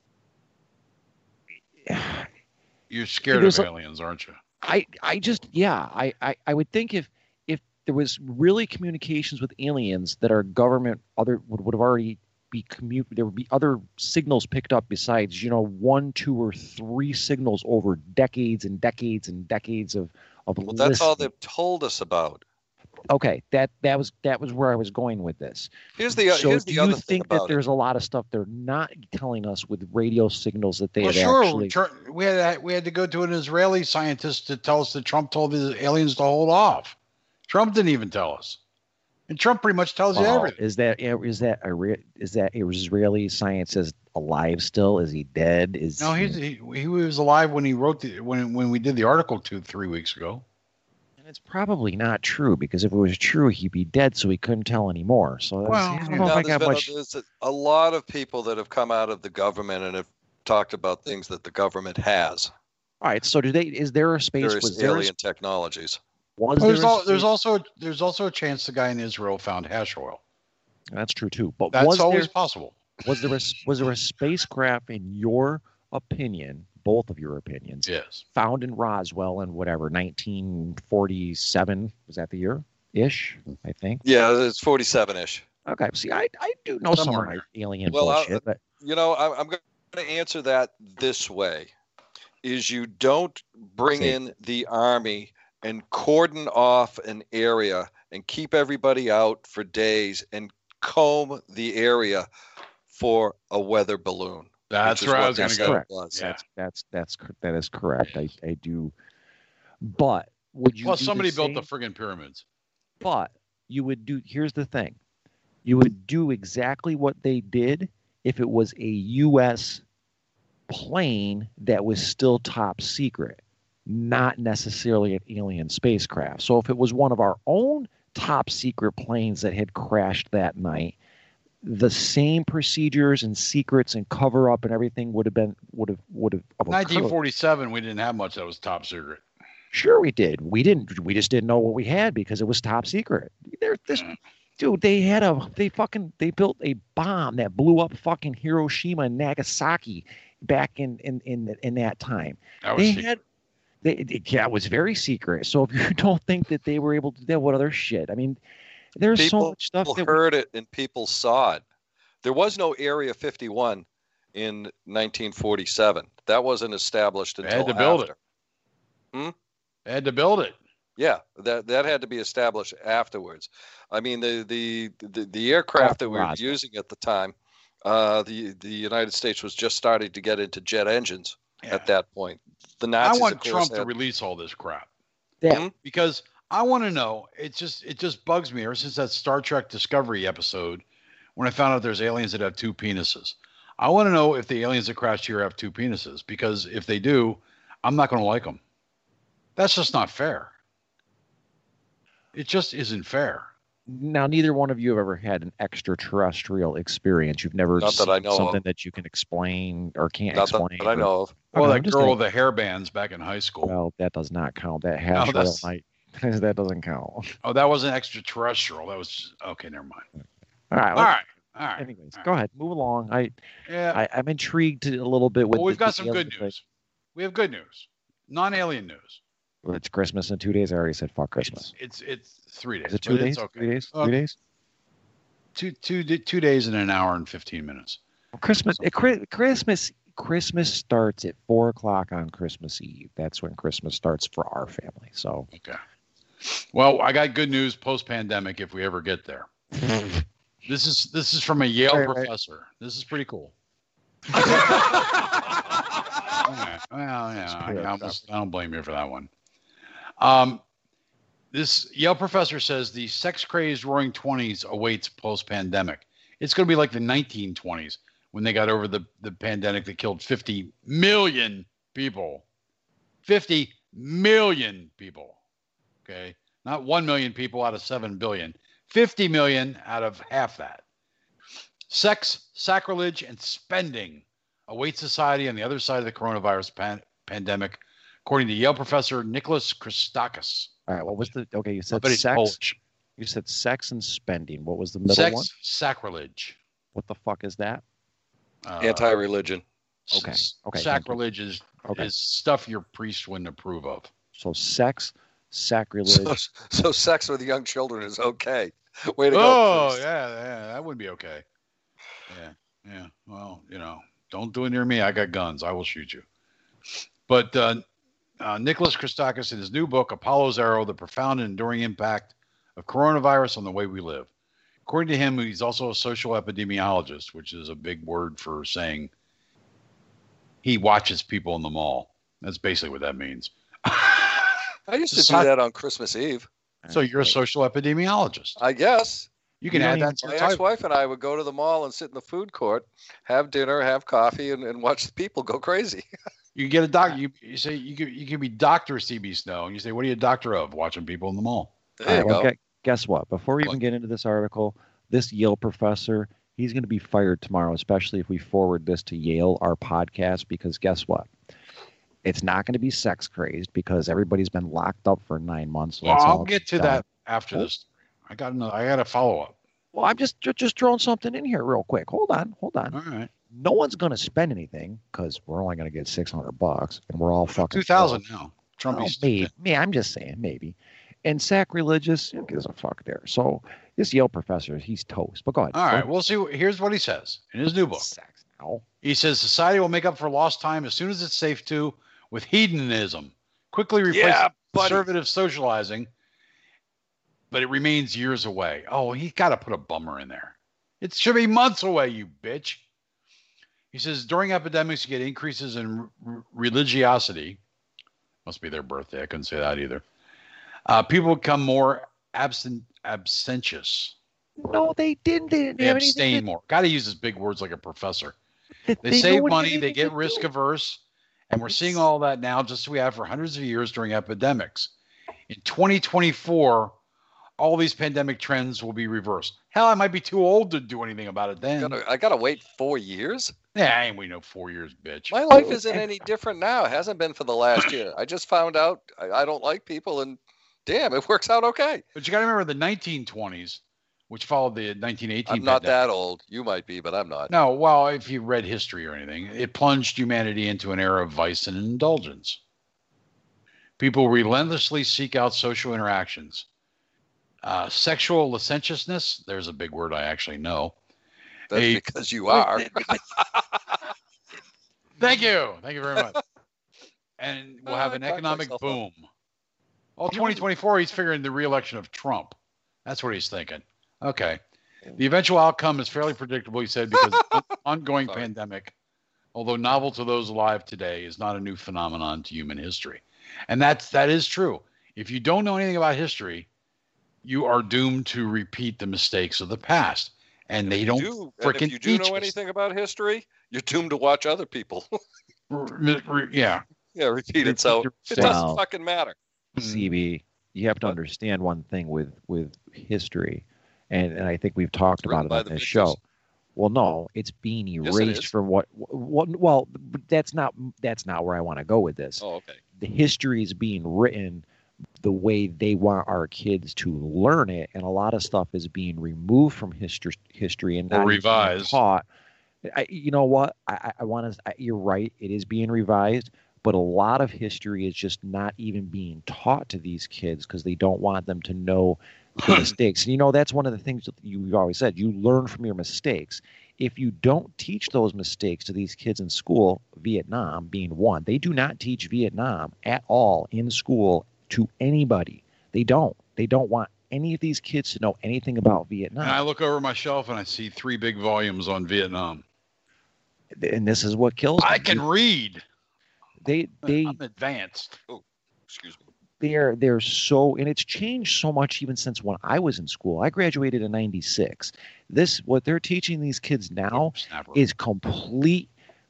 You're scared of aliens, aren't you? I would think if there was really communications with aliens that our government would have already there would be other signals picked up besides 1, 2, or 3 signals over decades and decades and decades of well, that's all they've told us about. Okay, that was where I was going with this. Here's the other thing about it. Do you think that there's a lot of stuff they're not telling us with radio signals that they actually? We had to go to an Israeli scientist to tell us that Trump told the aliens to hold off. Trump didn't even tell us, and Trump pretty much tells you everything. Is that Israeli scientist alive still? Is he dead? No, he was alive when he wrote when we did the article 2-3 weeks ago. It's probably not true because if it was true, he'd be dead, so he couldn't tell anymore. So there's a lot of people that have come out of the government and have talked about things that the government has. All right. So is there a space with alien technologies? There's also a chance the guy in Israel found hash oil. That's true too. But that's always possible. Was there a spacecraft, in your opinion? Both of your opinions. Yes. Found in Roswell in 1947. Was that the year? Ish, I think. Yeah, it's 47-ish. Okay. See, I do know some of my alien bullshit. But I'm going to answer that this way: is you don't bring in the army and cordon off an area and keep everybody out for days and comb the area for a weather balloon. That's where I was going to go. Yeah. That is correct. I do. But would you? Well, somebody built the friggin' pyramids. But you would do. Here's the thing: you would do exactly what they did if it was a U.S. plane that was still top secret, not necessarily an alien spacecraft. So if it was one of our own top secret planes that had crashed that night, the same procedures and secrets and cover up and everything would have 1947, we didn't have much that was top secret. Sure, we did. We just didn't know what we had because it was top secret. Dude, they built a bomb that blew up fucking Hiroshima and Nagasaki back in that time. It was very secret. So if you don't think that they were able to do what other shit? I mean, there's so much stuff. People heard it and people saw it. There was no Area 51 in 1947. That wasn't established until after. They had to build it. They had to build it. Yeah, that had to be established afterwards. I mean, the aircraft that we were using at the time, the United States was just starting to get into jet engines at that point. The Nazis, I want Trump to release all this crap. Yeah. Because I want to know. It just bugs me ever since that Star Trek Discovery episode when I found out there's aliens that have two penises. I want to know if the aliens that crashed here have two penises, because if they do, I'm not going to like them. That's just not fair. It just isn't fair. Now, neither one of you have ever had an extraterrestrial experience. You've never seen something that you can explain or can't explain. That I know of. Well, that girl with the hair bands back in high school. Well, that does not count. That that doesn't count. Oh, that wasn't extraterrestrial. That was okay. Never mind. All right. Anyways, go ahead. Move along. I'm intrigued a little bit with. Well, we've got some good news. We have good news. Non-alien news. Well, it's Christmas in 2 days. I already said fuck Christmas. It's 3 days. Is it 2 days? Okay. 3 days? 3 days? 2 days and an hour and 15 minutes. Christmas starts at 4:00 on Christmas Eve. That's when Christmas starts for our family. So okay. Well, I got good news post-pandemic if we ever get there. This is from a Yale professor. Right. This is pretty cool. Okay. Well, yeah, I don't blame you for that one. This Yale professor says the sex-crazed roaring 20s awaits post-pandemic. It's going to be like the 1920s when they got over the pandemic that killed 50 million people. 50 million people. Okay? Not 1 million people out of 7 billion. 50 million out of half that. Sex, sacrilege, and spending await society on the other side of the coronavirus pandemic, according to Yale professor Nicholas Christakis. All right, what was okay, you said sex. Polish. You said sex and spending. What was the middle one? Sex, sacrilege. What the fuck is that? Anti-religion. Okay. Sacrilege is stuff your priest wouldn't approve of. So sex, sacrilege. So sex with young children is okay. Way to go. Oh, yeah, that would be okay. Yeah. Well, don't do it near me. I got guns. I will shoot you. But Nicholas Christakis, in his new book, Apollo's Arrow, The Profound and Enduring Impact of Coronavirus on the Way We Live. According to him, he's also a social epidemiologist, which is a big word for saying he watches people in the mall. That's basically what that means. I used to do that on Christmas Eve. So you're a social epidemiologist. I guess. You can add that to your title. My ex-wife and I would go to the mall and sit in the food court, have dinner, have coffee, and watch the people go crazy. You get a doctor. You say you can be Dr. C.B. Snow, and you say, "What are you a doctor of?" Watching people in the mall. There you go. Guess what? Before we even get into this article, this Yale professor, he's going to be fired tomorrow, especially if we forward this to Yale, our podcast, because guess what? It's not going to be sex crazed because everybody's been locked up for 9 months. So I'll get to that after this. I got a follow up. Well, I'm just throwing something in here real quick. Hold on. All right. No one's going to spend anything because we're only going to get $600 and we're all fucking 2,000 now. Trump maybe. I'm just saying maybe. And sacrilegious, who gives a fuck there? So this Yale professor, he's toast. But go ahead. All right, we'll see. Here's what he says in his new book. Sex now. He says society will make up for lost time as soon as it's safe to with hedonism. Quickly replace conservative socializing, but it remains years away. Oh, he got to put a bummer in there. It should be months away, you bitch. He says during epidemics, you get increases in religiosity. Must be their birthday. I couldn't say that either. People become more absentious. No, they didn't. They abstain more. Got to use his big words like a professor. They save money, they get risk averse, and we're seeing all that now just as we have for hundreds of years during epidemics. In 2024, all these pandemic trends will be reversed. Hell, I might be too old to do anything about it then. I gotta wait 4 years? Yeah, I ain't waiting no 4 years, bitch. My life isn't any different now. It hasn't been for the last year. I just found out I don't like people, and damn, it works out okay. But you got to remember the 1920s, which followed the 1918 I'm not pandemic. that old. You might be, but I'm not. No, well, if you read history or anything, it plunged humanity into an era of vice and indulgence. People relentlessly seek out social interactions. Sexual licentiousness, there's a big word I actually know. That's because you are. Thank you. Thank you very much. And we'll have an economic boom. Well, 2024, he's figuring the re-election of Trump. That's what he's thinking. Okay. The eventual outcome is fairly predictable, he said, because ongoing pandemic, although novel to those alive today, is not a new phenomenon to human history. And that is true. If you don't know anything about history, you are doomed to repeat the mistakes of the past. And they don't freaking teach us. If you do know anything about history, you're doomed to watch other people. Yeah. Yeah, repeat it. So it doesn't fucking matter. CB, you have to understand one thing with history, and I think we've talked about it on this show. Well, no, it's being erased from what. Well, that's not where I want to go with this. Oh, okay. The history is being written the way they want our kids to learn it, and a lot of stuff is being removed from history and not revised. Taught. You know what? I want to. You're right. It is being revised, but a lot of history is just not even being taught to these kids because they don't want them to know the mistakes. And, you know, that's one of the things that you've always said. You learn from your mistakes. If you don't teach those mistakes to these kids in school, Vietnam being one, they do not teach Vietnam at all in school to anybody. They don't. They don't want any of these kids to know anything about Vietnam. And I look over my shelf and I see 3 big volumes on Vietnam. And this is what kills them. I can read. I'm advanced. Oh, excuse me. They're so, and it's changed so much even since when I was in school. I graduated in '96. What they're teaching these kids now is complete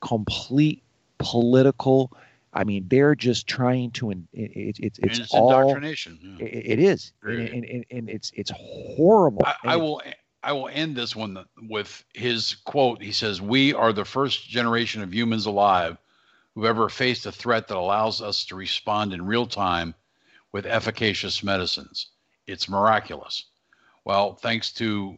political. I mean, they're just trying to. It's all indoctrination. Yeah. It is, and it's horrible. I will end this one with his quote. He says, "We are the first generation of humans alive who've ever faced a threat that allows us to respond in real time with efficacious medicines. It's miraculous." Well, thanks to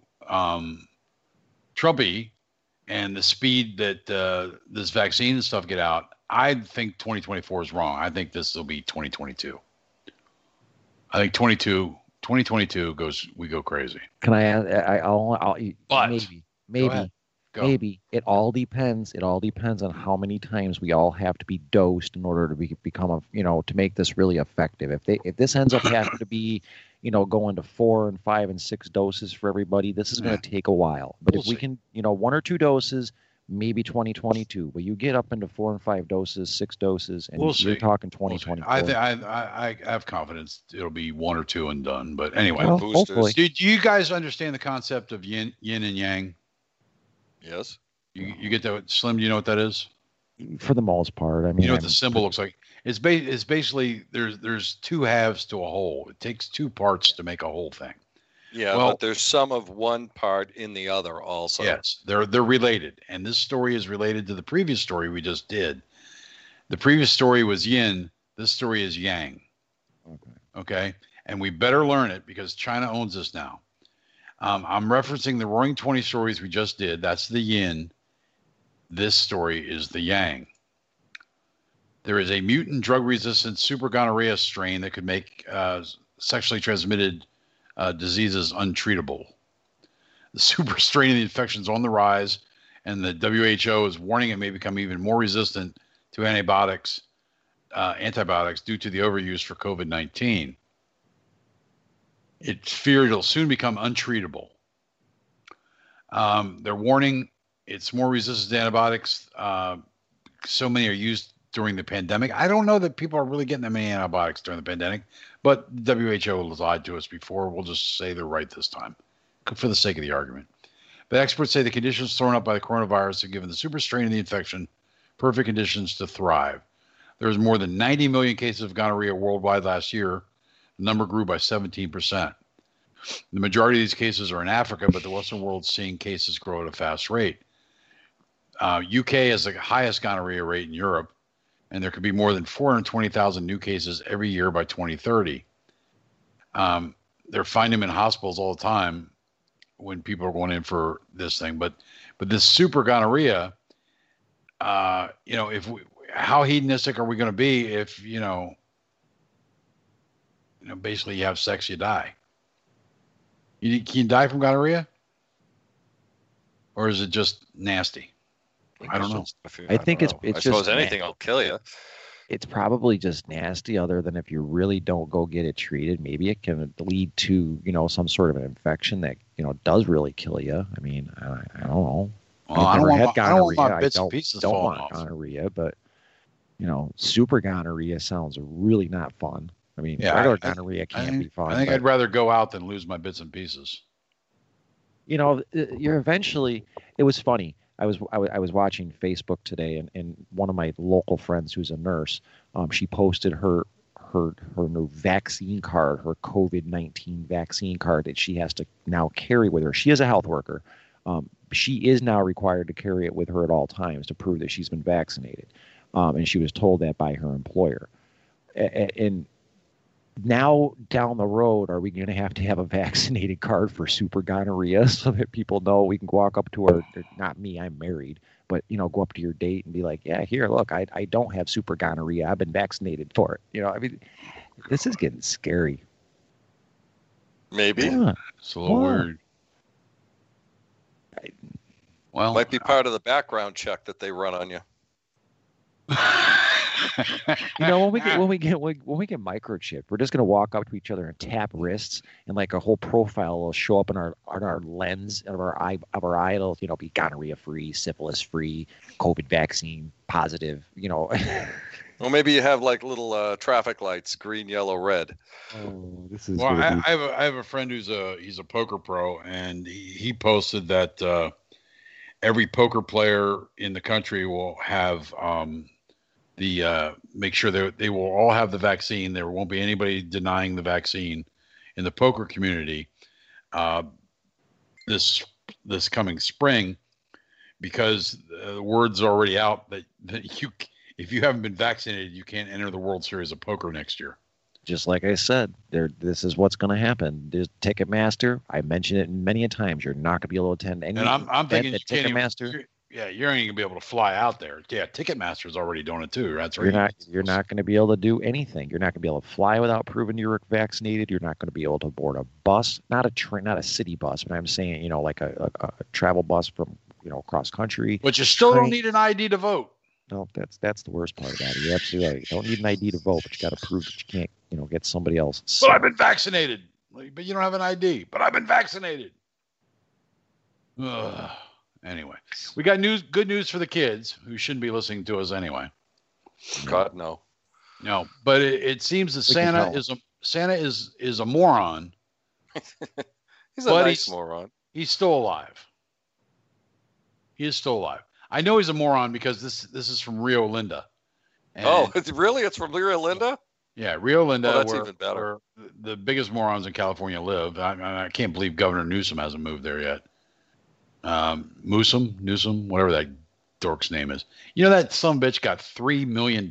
Trumpy and the speed that this vaccine and stuff get out, I think 2024 is wrong. I think this will be 2022. I think 2022 we go crazy. Can I add? I'll maybe. Go. Maybe it all depends. It all depends on how many times we all have to be dosed in order to become to make this really effective. If this ends up having to be, going to 4 and 5 and 6 doses for everybody, this is going to take a while. But if we can, 1 or 2 doses, maybe 2022. But you get up into 4 and 5 doses, 6 doses, and you're talking 2024. I have confidence it'll be 1 or 2 and done. But anyway, well, hopefully. Do you guys understand the concept of yin and yang? Yes. You get that, Slim? Do you know what that is? For the most part, I mean, you know what the symbol looks like? It's basically there's 2 halves to a whole. It takes 2 parts to make a whole thing. Yeah, but there's some of one part in the other also. Yes, they're related, and this story is related to the previous story we just did. The previous story was yin. This story is yang. Okay, and we better learn it because China owns this now. I'm referencing the Roaring 20 stories we just did. That's the yin. This story is the yang. There is a mutant drug-resistant super gonorrhea strain that could make sexually transmitted diseases untreatable. The super strain of the infection is on the rise, and the WHO is warning it may become even more resistant to antibiotics due to the overuse for COVID-19. It's feared it'll soon become untreatable. They're warning it's more resistant to antibiotics. So many are used during the pandemic. I don't know that people are really getting that many antibiotics during the pandemic, but WHO has lied to us before. We'll just say they're right this time for the sake of the argument. But experts say the conditions thrown up by the coronavirus have given the super strain of the infection perfect conditions to thrive. There was more than 90 million cases of gonorrhea worldwide last year. The number grew by 17%. The majority of these cases are in Africa, but the Western world is seeing cases grow at a fast rate. UK has the highest gonorrhea rate in Europe, and there could be more than 420,000 new cases every year by 2030. They're finding them in hospitals all the time when people are going in for this thing. But this super gonorrhea, how hedonistic are we going to be if, basically you have sex, you die? Can you die from gonorrhea? Or is it just nasty? I don't know. I think it's I suppose anything will kill you. It's probably just nasty, other than if you really don't go get it treated, maybe it can lead to, some sort of an infection that, does really kill you. I mean, I don't know. Well, I don't want my bits and pieces falling off. Gonorrhea, but, super gonorrhea sounds really not fun. I mean, yeah, regular gonorrhea can't be fun. I think I'd rather go out than lose my bits and pieces. You're eventually, it was funny. I was watching Facebook today, and one of my local friends who's a nurse, she posted her new vaccine card, her COVID-19 vaccine card that she has to now carry with her. She is a health worker. She is now required to carry it with her at all times to prove that she's been vaccinated. And she was told that by her employer. And now down the road, are we going to have a vaccinated card for super gonorrhea so that people know we can walk up to her? Not me, I'm married, but go up to your date and be like, yeah, here, look, I don't have super gonorrhea. I've been vaccinated for it. I mean, this is getting scary. Maybe. Yeah. It's a little weird. Well, might be part of the background check that they run on you. when we get microchipped, we're just gonna walk up to each other and tap wrists, and like a whole profile will show up on our lens of our eye. It'll be gonorrhea free, syphilis free, COVID vaccine positive. Well, maybe you have like little traffic lights, green, yellow, red. Oh, this is. Well, I have a friend he's a poker pro, and he posted that every poker player in the country will have make sure they will all have the vaccine. There won't be anybody denying the vaccine in the poker community this coming spring, because the word's already out that if you haven't been vaccinated, you can't enter the World Series of Poker next year. Just like I said, this is what's going to happen. There's Ticketmaster. I mentioned it many a times. You're not going to be able to attend any. And I'm thinking Ticketmaster. You ain't gonna be able to fly out there. Yeah, Ticketmaster's already doing it too. That's right. You're not going to be able to do anything. You're not going to be able to fly without proving you're vaccinated. You're not going to be able to board a bus, not a city bus, but I'm saying, like a travel bus from, cross country. But you still don't need an ID to vote. No, that's the worst part about it. You're absolutely right. You don't need an ID to vote, but you got to prove that you can't, get somebody else. But I've been vaccinated. But you don't have an ID. But I've been vaccinated. Ugh. Anyway, we got good news for the kids who shouldn't be listening to us anyway. God, no. No, but it seems that Santa is a moron. He's a nice moron. He's still alive. He is still alive. I know he's a moron because this is from Rio Linda. And really? It's from Rio Linda? Yeah, Rio Linda. Oh, that's even better. Where the biggest morons in California live. I can't believe Governor Newsom hasn't moved there yet. Newsom, whatever that dork's name is. That some bitch got $3 million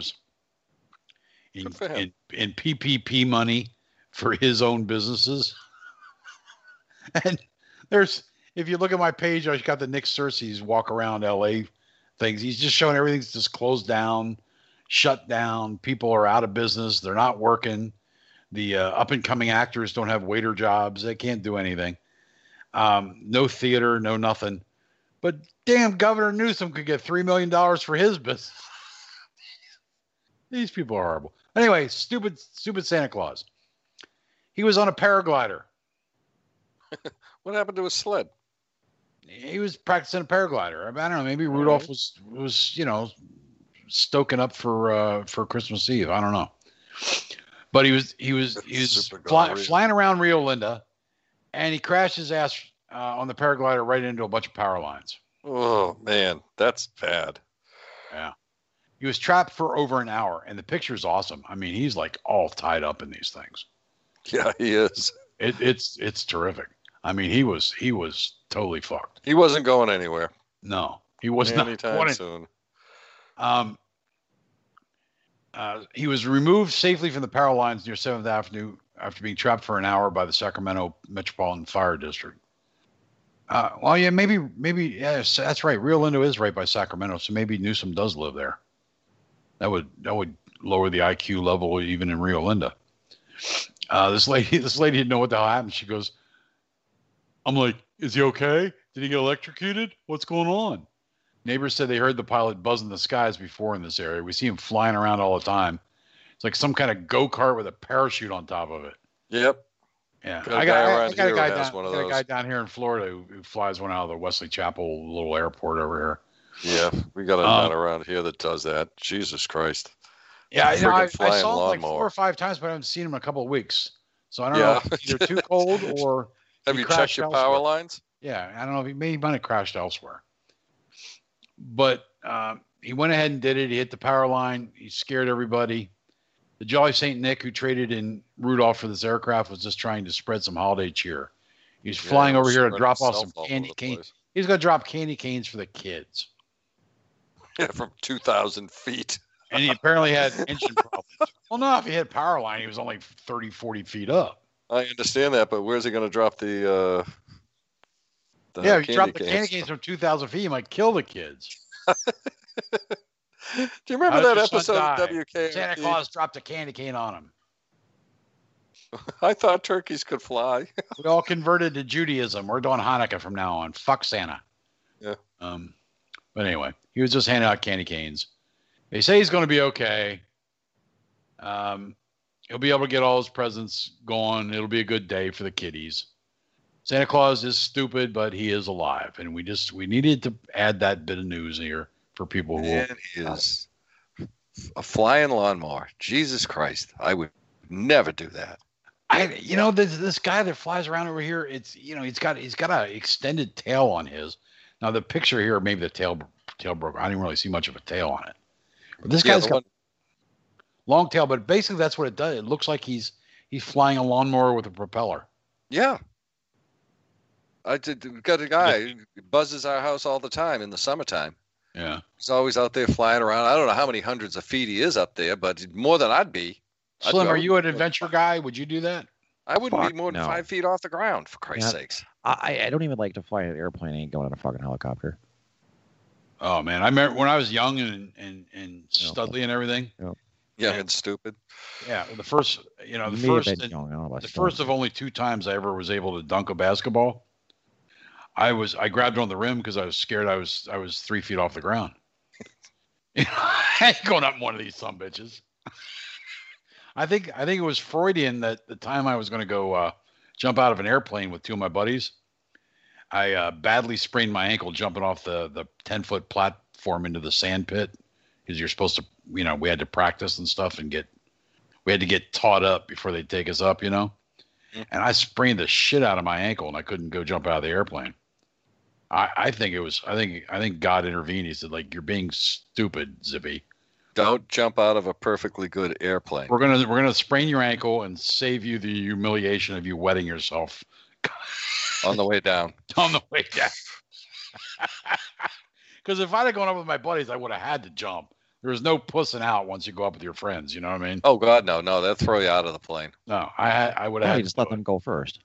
in PPP money for his own businesses. And if you look at my page, I've got the Nick Searcy's walk around LA things. He's just showing everything's just closed down, shut down. People are out of business. They're not working. The up and coming actors don't have waiter jobs. They can't do anything. No theater, no nothing. But damn, Governor Newsom could get $3 million for his business. These people are horrible. Anyway, stupid Santa Claus. He was on a paraglider. What happened to his sled? He was practicing a paraglider. I don't know. Maybe Rudolph was stoking up for Christmas Eve. I don't know. But he was flying around Rio Linda. And he crashed his ass on the paraglider right into a bunch of power lines. Oh, man, that's bad. Yeah. He was trapped for over an hour, and the picture's awesome. I mean, he's like all tied up in these things. Yeah, he is. It's terrific. I mean, he was totally fucked. He wasn't going anywhere. No, he was not anytime soon. He was removed safely from the power lines near 7th Avenue after being trapped for an hour by the Sacramento Metropolitan Fire District. Well, yeah, maybe, yes, that's right. Rio Linda is right by Sacramento, so maybe Newsom does live there. That would lower the IQ level even in Rio Linda. This lady didn't know what the hell happened. She goes, I'm like, is he okay? Did he get electrocuted? What's going on? Neighbors said they heard the pilot buzz in the skies before in this area. We see him flying around all the time. It's like some kind of go-kart with a parachute on top of it. Yep. Yeah. I got a guy down here in Florida who flies one out of the Wesley Chapel little airport over here. Yeah, we got a nut around here that does that. Jesus Christ. Yeah, I saw him like 4 or 5 times, but I haven't seen him in a couple of weeks. So I don't know if it's either too cold or have you checked your power lines? Yeah, I don't know if he might have crashed elsewhere. But he went ahead and did it. He hit the power line. He scared everybody. The Jolly St. Nick, who traded in Rudolph for this aircraft, was just trying to spread some holiday cheer. He's flying over here to drop off some candy canes. He's going to drop candy canes for the kids. Yeah, from 2,000 feet. And he apparently had engine problems. Well, no, if he hit power line, he was only 30, 40 feet up. I understand that, but where's he going to drop the if you drop the candy canes from 2,000 feet, you might kill the kids. Do you remember that episode of WKRP? Santa Claus dropped a candy cane on him. I thought turkeys could fly. We all converted to Judaism. We're doing Hanukkah from now on. Fuck Santa. Yeah. But anyway, he was just handing out candy canes. They say he's going to be okay. He'll be able to get all his presents going. It'll be a good day for the kiddies. Santa Claus is stupid, but he is alive, and we needed to add that bit of news here for people who. And he is a flying lawnmower. Jesus Christ, I would never do that. This guy that flies around over here. It's he's got an extended tail on his. Now the picture here, maybe the tail broke. I didn't really see much of a tail on it. But this guy's got long tail, but basically that's what it does. It looks like he's flying a lawnmower with a propeller. Yeah. We've got a guy who buzzes our house all the time in the summertime. Yeah. He's always out there flying around. I don't know how many hundreds of feet he is up there, but more than I'd be. Slim, are you an adventure guy? Would you do that? I wouldn't be more than 5 feet off the ground, for Christ's sakes. I don't even like to fly an airplane. I ain't going on a fucking helicopter. Oh, man. I remember when I was young and studly and everything. Yeah, and stupid. Yeah, the first of only 2 times I ever was able to dunk a basketball. I grabbed on the rim because I was scared I was 3 feet off the ground. I ain't going up one of these sumbitches. I think it was Freudian that the time I was going to go jump out of an airplane with 2 of my buddies, I badly sprained my ankle jumping off the 10-foot platform into the sand pit because you're supposed to, we had to practice and stuff and we had to get taught up before they take us up, And I sprained the shit out of my ankle and I couldn't go jump out of the airplane. I think God intervened. He said, like, you're being stupid, Zippy. Don't jump out of a perfectly good airplane. We're gonna sprain your ankle and save you the humiliation of you wetting yourself on the way down. On the way down. Because if I'd have gone up with my buddies, I would have had to jump. There was no pussing out once you go up with your friends. You know what I mean? Oh God, no, they'll throw you out of the plane. No, I would have. Had just let them go first.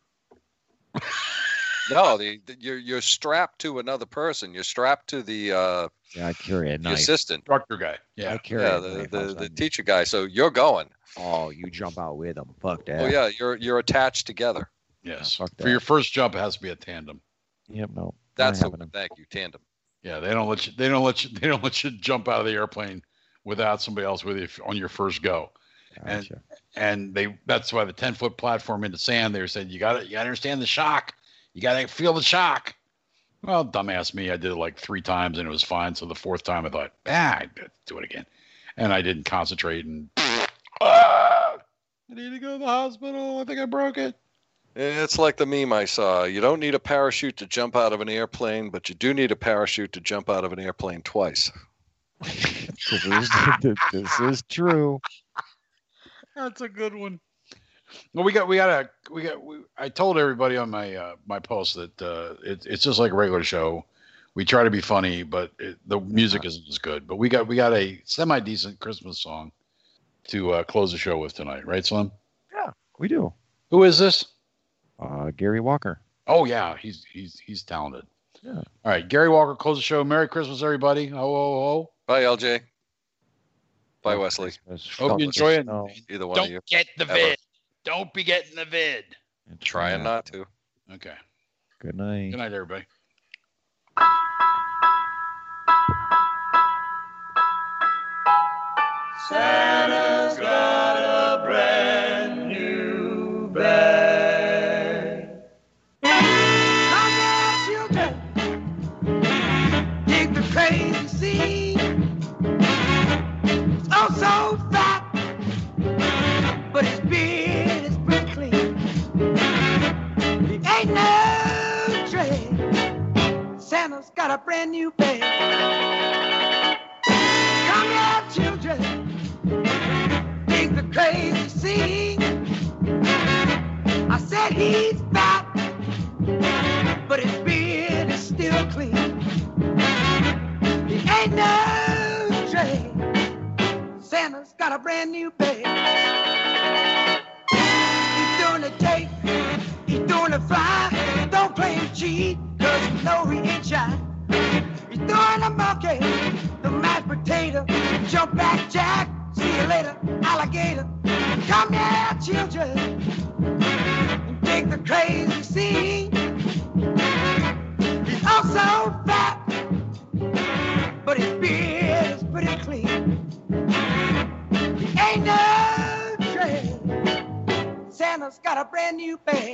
No, you're strapped to another person. You're strapped to the I carry a knife. The assistant, instructor guy. Yeah, I carry the teacher guy. So you're going. Oh, you jump out with them. Fuck that. Oh yeah, you're attached together. Yes. For your first jump, it has to be a tandem. Yep. No. That's thank you, tandem. Yeah, they don't let you jump out of the airplane without somebody else with you on your first go. Gotcha. And that's why the 10-foot platform into sand. They were saying you got to understand the shock. You got to feel the shock. Well, dumbass me, I did it like 3 times and it was fine. So the 4th time I thought, I'd do it again. And I didn't concentrate and I need to go to the hospital. I think I broke it. It's like the meme I saw. You don't need a parachute to jump out of an airplane, but you do need a parachute to jump out of an airplane twice. This is true. That's a good one. Well, I told everybody on my my post that it's just like a regular show. We try to be funny, but the music isn't as good. But we got a semi decent Christmas song to close the show with tonight, right, Slim? Yeah, we do. Who is this? Gary Walker. Oh yeah, he's talented. Yeah. All right, Gary Walker, close the show. Merry Christmas, everybody. Ho ho ho. Bye, LJ. Bye, Wesley. Hope you enjoy it. Either one Don't of you. get the vid. Don't be getting the vid. Trying not to. Okay. Good night. Good night, everybody. Santa's got a brand new bag. Come here, children, dig the crazy scene. It's oh so fat, but his beard is pretty clean. He ain't no dread. Santa's got a brand new bag. Come here, children, dig the crazy scene. I said he's fat, but his beard is still clean. He ain't no dread. Santa's got a brand new bag. He's doing the take, he's doing the fly. Don't play him cheat, cause you know he ain't shy. He's doing the monkey, the mashed potato, jump back jack, see you later, alligator. Come here, children, and dig the crazy scene. He's also fat, but his beard is pretty clean. He ain't no dread. Santa's got a brand new bag.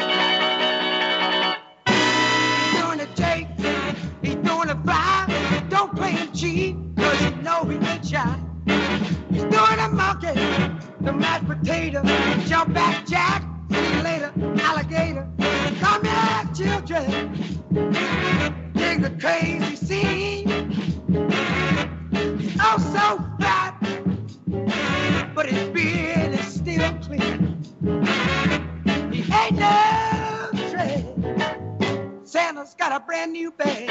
He's doing the Jake, he's doing the fly. Don't play him cheat, cause you know he ain't shy. He's doing the monkey, the mashed potato, jump back jack, see you later, alligator. Come here, children, dig the crazy scene. He's oh so fat, but his beard is still clean. He ain't no dread. Santa's got a brand new bag.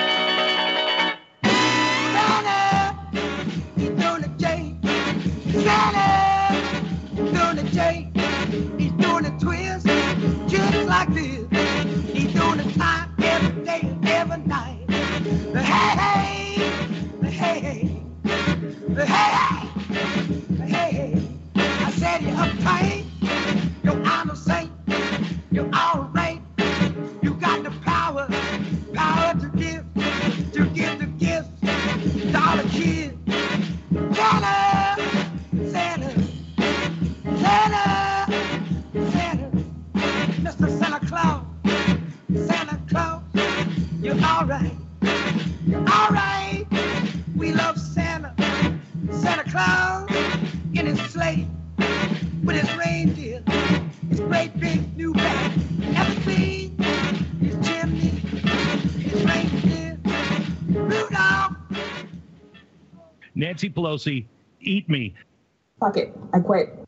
Santa, he's doing the J. Santa, he's doing the J. He's doing the twist, just like this. He's doing the time every day, every night. The hey, hey, the hey, hey, the hey, hey, the hey, hey. I said you're uptight, you're out of sight, you're all right. You got the power to give the gift to all the kids. Santa, Santa, Santa, Santa, Mr. Santa Claus, Santa Claus, you're all right, you're all right. We love Santa, Santa Claus in his sleigh with his reindeer, his great big new bag, everything, his chimney, his reindeer, Rudolph. Nancy Pelosi, eat me. Fuck it, I quit.